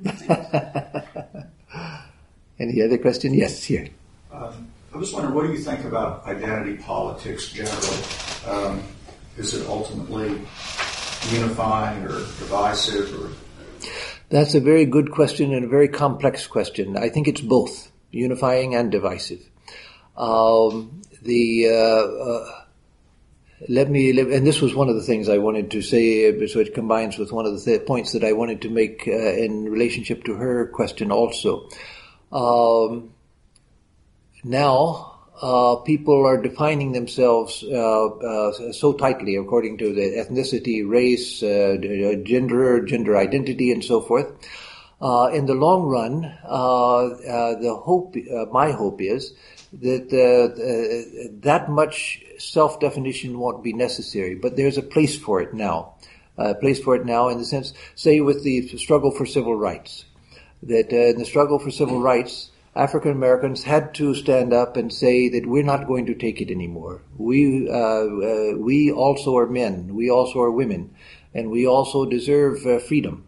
Any other question? Yes, here. Um, I was wondering, what do you think about identity politics generally? Um, is it ultimately unifying or divisive or... That's a very good question and a very complex question. I think it's both, unifying and divisive. Um, the uh, uh, let me, and this was one of the things I wanted to say, so it combines with one of the th- points that I wanted to make uh, in relationship to her question also. Um, now, Uh, people are defining themselves uh, uh, so tightly according to the ethnicity, race, uh, gender, gender identity, and so forth. Uh, in the long run, uh, uh, the hope, uh, my hope is that uh, uh, that much self-definition won't be necessary, but there's a place for it now. A place for it now in the sense, say with the struggle for civil rights, that uh, in the struggle for civil rights, African Americans had to stand up and say that we're not going to take it anymore. We uh, uh, we also are men. We also are women, and we also deserve uh, freedom.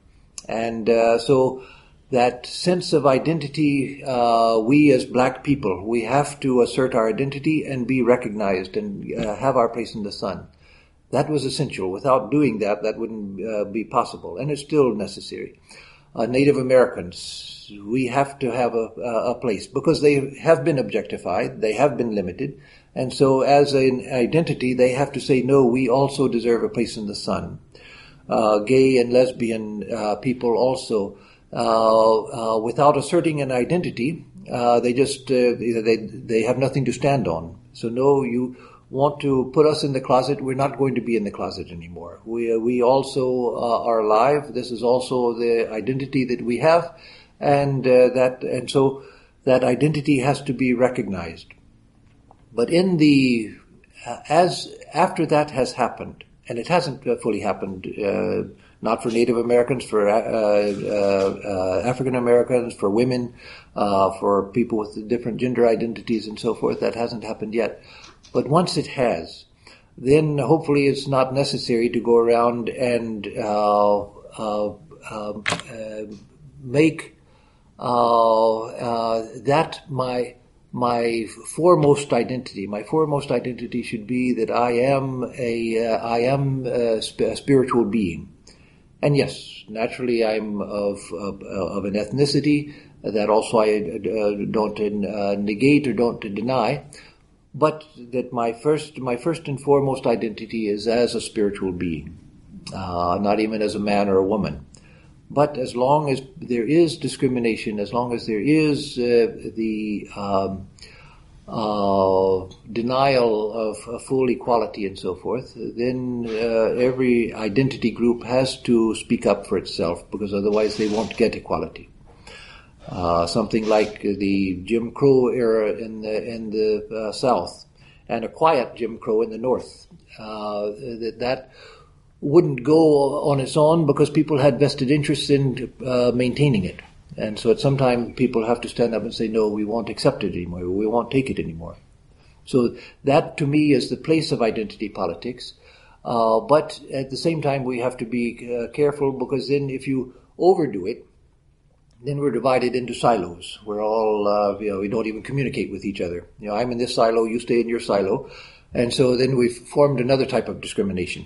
And uh, so that sense of identity, uh, we as black people, we have to assert our identity and be recognized and uh, have our place in the sun. That was essential. Without doing that, that wouldn't uh, be possible, and it's still necessary. Uh, Native Americans, we have to have a, a place because they have been objectified, they have been limited, and so as an identity, they have to say, no, we also deserve a place in the sun. Uh, gay and lesbian uh, people also, uh, uh, without asserting an identity, uh, they just uh, they they have nothing to stand on. So no, you want to put us in the closet, we're not going to be in the closet anymore. We we also uh, are alive. This is also the identity that we have, and uh, that and so that identity has to be recognized. But in the uh, as after that has happened, and it hasn't fully happened, uh, not for Native Americans, for uh, uh, uh, African Americans, for women, uh, for people with different gender identities and so forth. That hasn't happened yet. But once it has, then hopefully it's not necessary to go around and uh, uh, uh, uh, make uh, uh, that my my foremost identity. My foremost identity should be that I am a uh, I am a, sp- a spiritual being, and yes, naturally I'm of of, of an ethnicity that also I uh, don't uh, negate or don't deny. But that my first, my first and foremost identity is as a spiritual being, uh, not even as a man or a woman. But as long as there is discrimination, as long as there is uh, the um, uh, denial of, of full equality and so forth, then uh, every identity group has to speak up for itself, because otherwise they won't get equality. Uh, something like the Jim Crow era in the in the uh, South, and a quiet Jim Crow in the North. Uh, that that wouldn't go on its own because people had vested interests in uh, maintaining it, and so at some time people have to stand up and say, no, we won't accept it anymore. We won't take it anymore. So that to me is the place of identity politics. Uh, but at the same time, we have to be uh, careful, because then if you overdo it, then we're divided into silos. We're all, uh, you know, we don't even communicate with each other. You know, I'm in this silo, you stay in your silo. And so then we've formed another type of discrimination.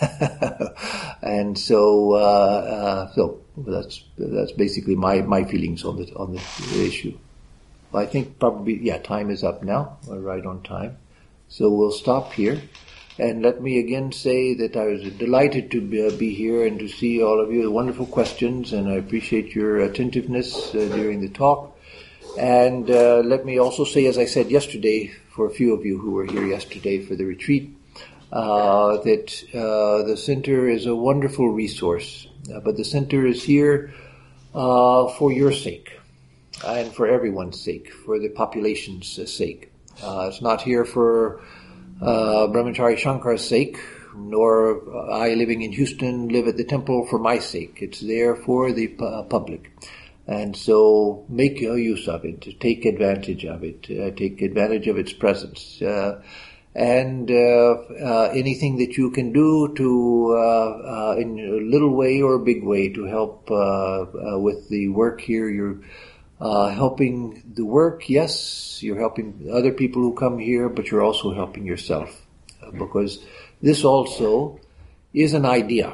And so, uh, uh, so that's, that's basically my, my feelings on the, on the issue. I think probably, yeah, time is up now. We're right on time. So we'll stop here. And let me again say that I was delighted to be, uh, be here and to see all of you. Wonderful questions, and I appreciate your attentiveness uh, during the talk. And uh, let me also say, as I said yesterday, for a few of you who were here yesterday for the retreat, uh, that uh, the center is a wonderful resource. Uh, but the center is here uh, for your sake, and for everyone's sake, for the population's uh, sake. Uh, it's not here for Uh, Brahmachari Shankar's sake, nor I living in Houston live at the temple for my sake. It's there for the uh, public. And so make uh, use of it, take advantage of it, uh, take advantage of its presence. Uh, and uh, uh, anything that you can do to, uh, uh, in a little way or a big way, to help uh, uh, with the work here, you're Uh, helping the work, yes, you're helping other people who come here, but you're also helping yourself. Uh, because this also is an idea.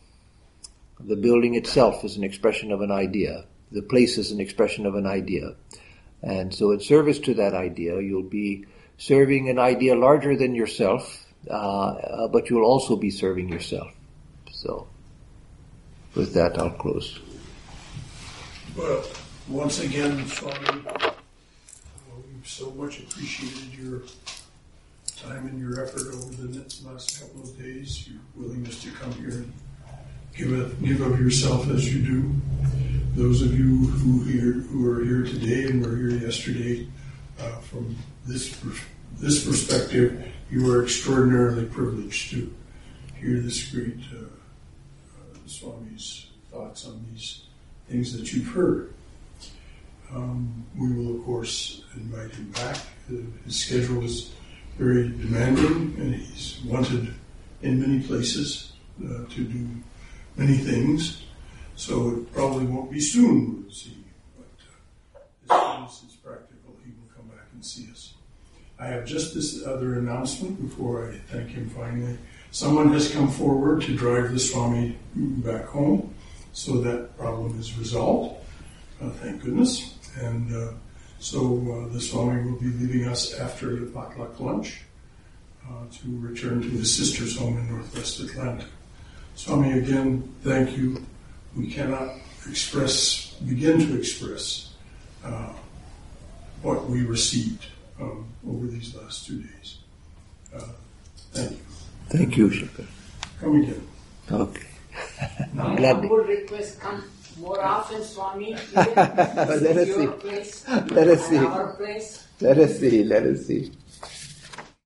The building itself is an expression of an idea. The place is an expression of an idea. And so in service to that idea, you'll be serving an idea larger than yourself, uh, but you'll also be serving yourself. So with that, I'll close. Well, once again, Swami, uh, we've so much appreciated your time and your effort over the last couple of days, your willingness to come here and give a, give of yourself as you do. Those of you who here who are here today and were here yesterday, uh, from this this perspective, you are extraordinarily privileged to hear this great uh, uh, Swami's thoughts on these things that you've heard. Um, we will, of course, invite him back. Uh, his schedule is very demanding, and he's wanted in many places uh, to do many things. So it probably won't be soon we'll see you, but uh, as soon as it's practical, he will come back and see us. I have just this other announcement before I thank him finally. Someone has come forward to drive the Swami back home, so that problem is resolved, uh, thank goodness. And uh, so uh, the Swami will be leaving us after the potluck lunch uh, to return to his sister's home in Northwest Atlanta. Swami, again, thank you. We cannot express, begin to express uh, what we received um, over these last two days. Uh, thank you. Thank you, Shankar. Come again. Okay. My Gladly. humble request, come more often, Swami. Let us Your see. place, Let us see. Our place. Let us see. Let us see.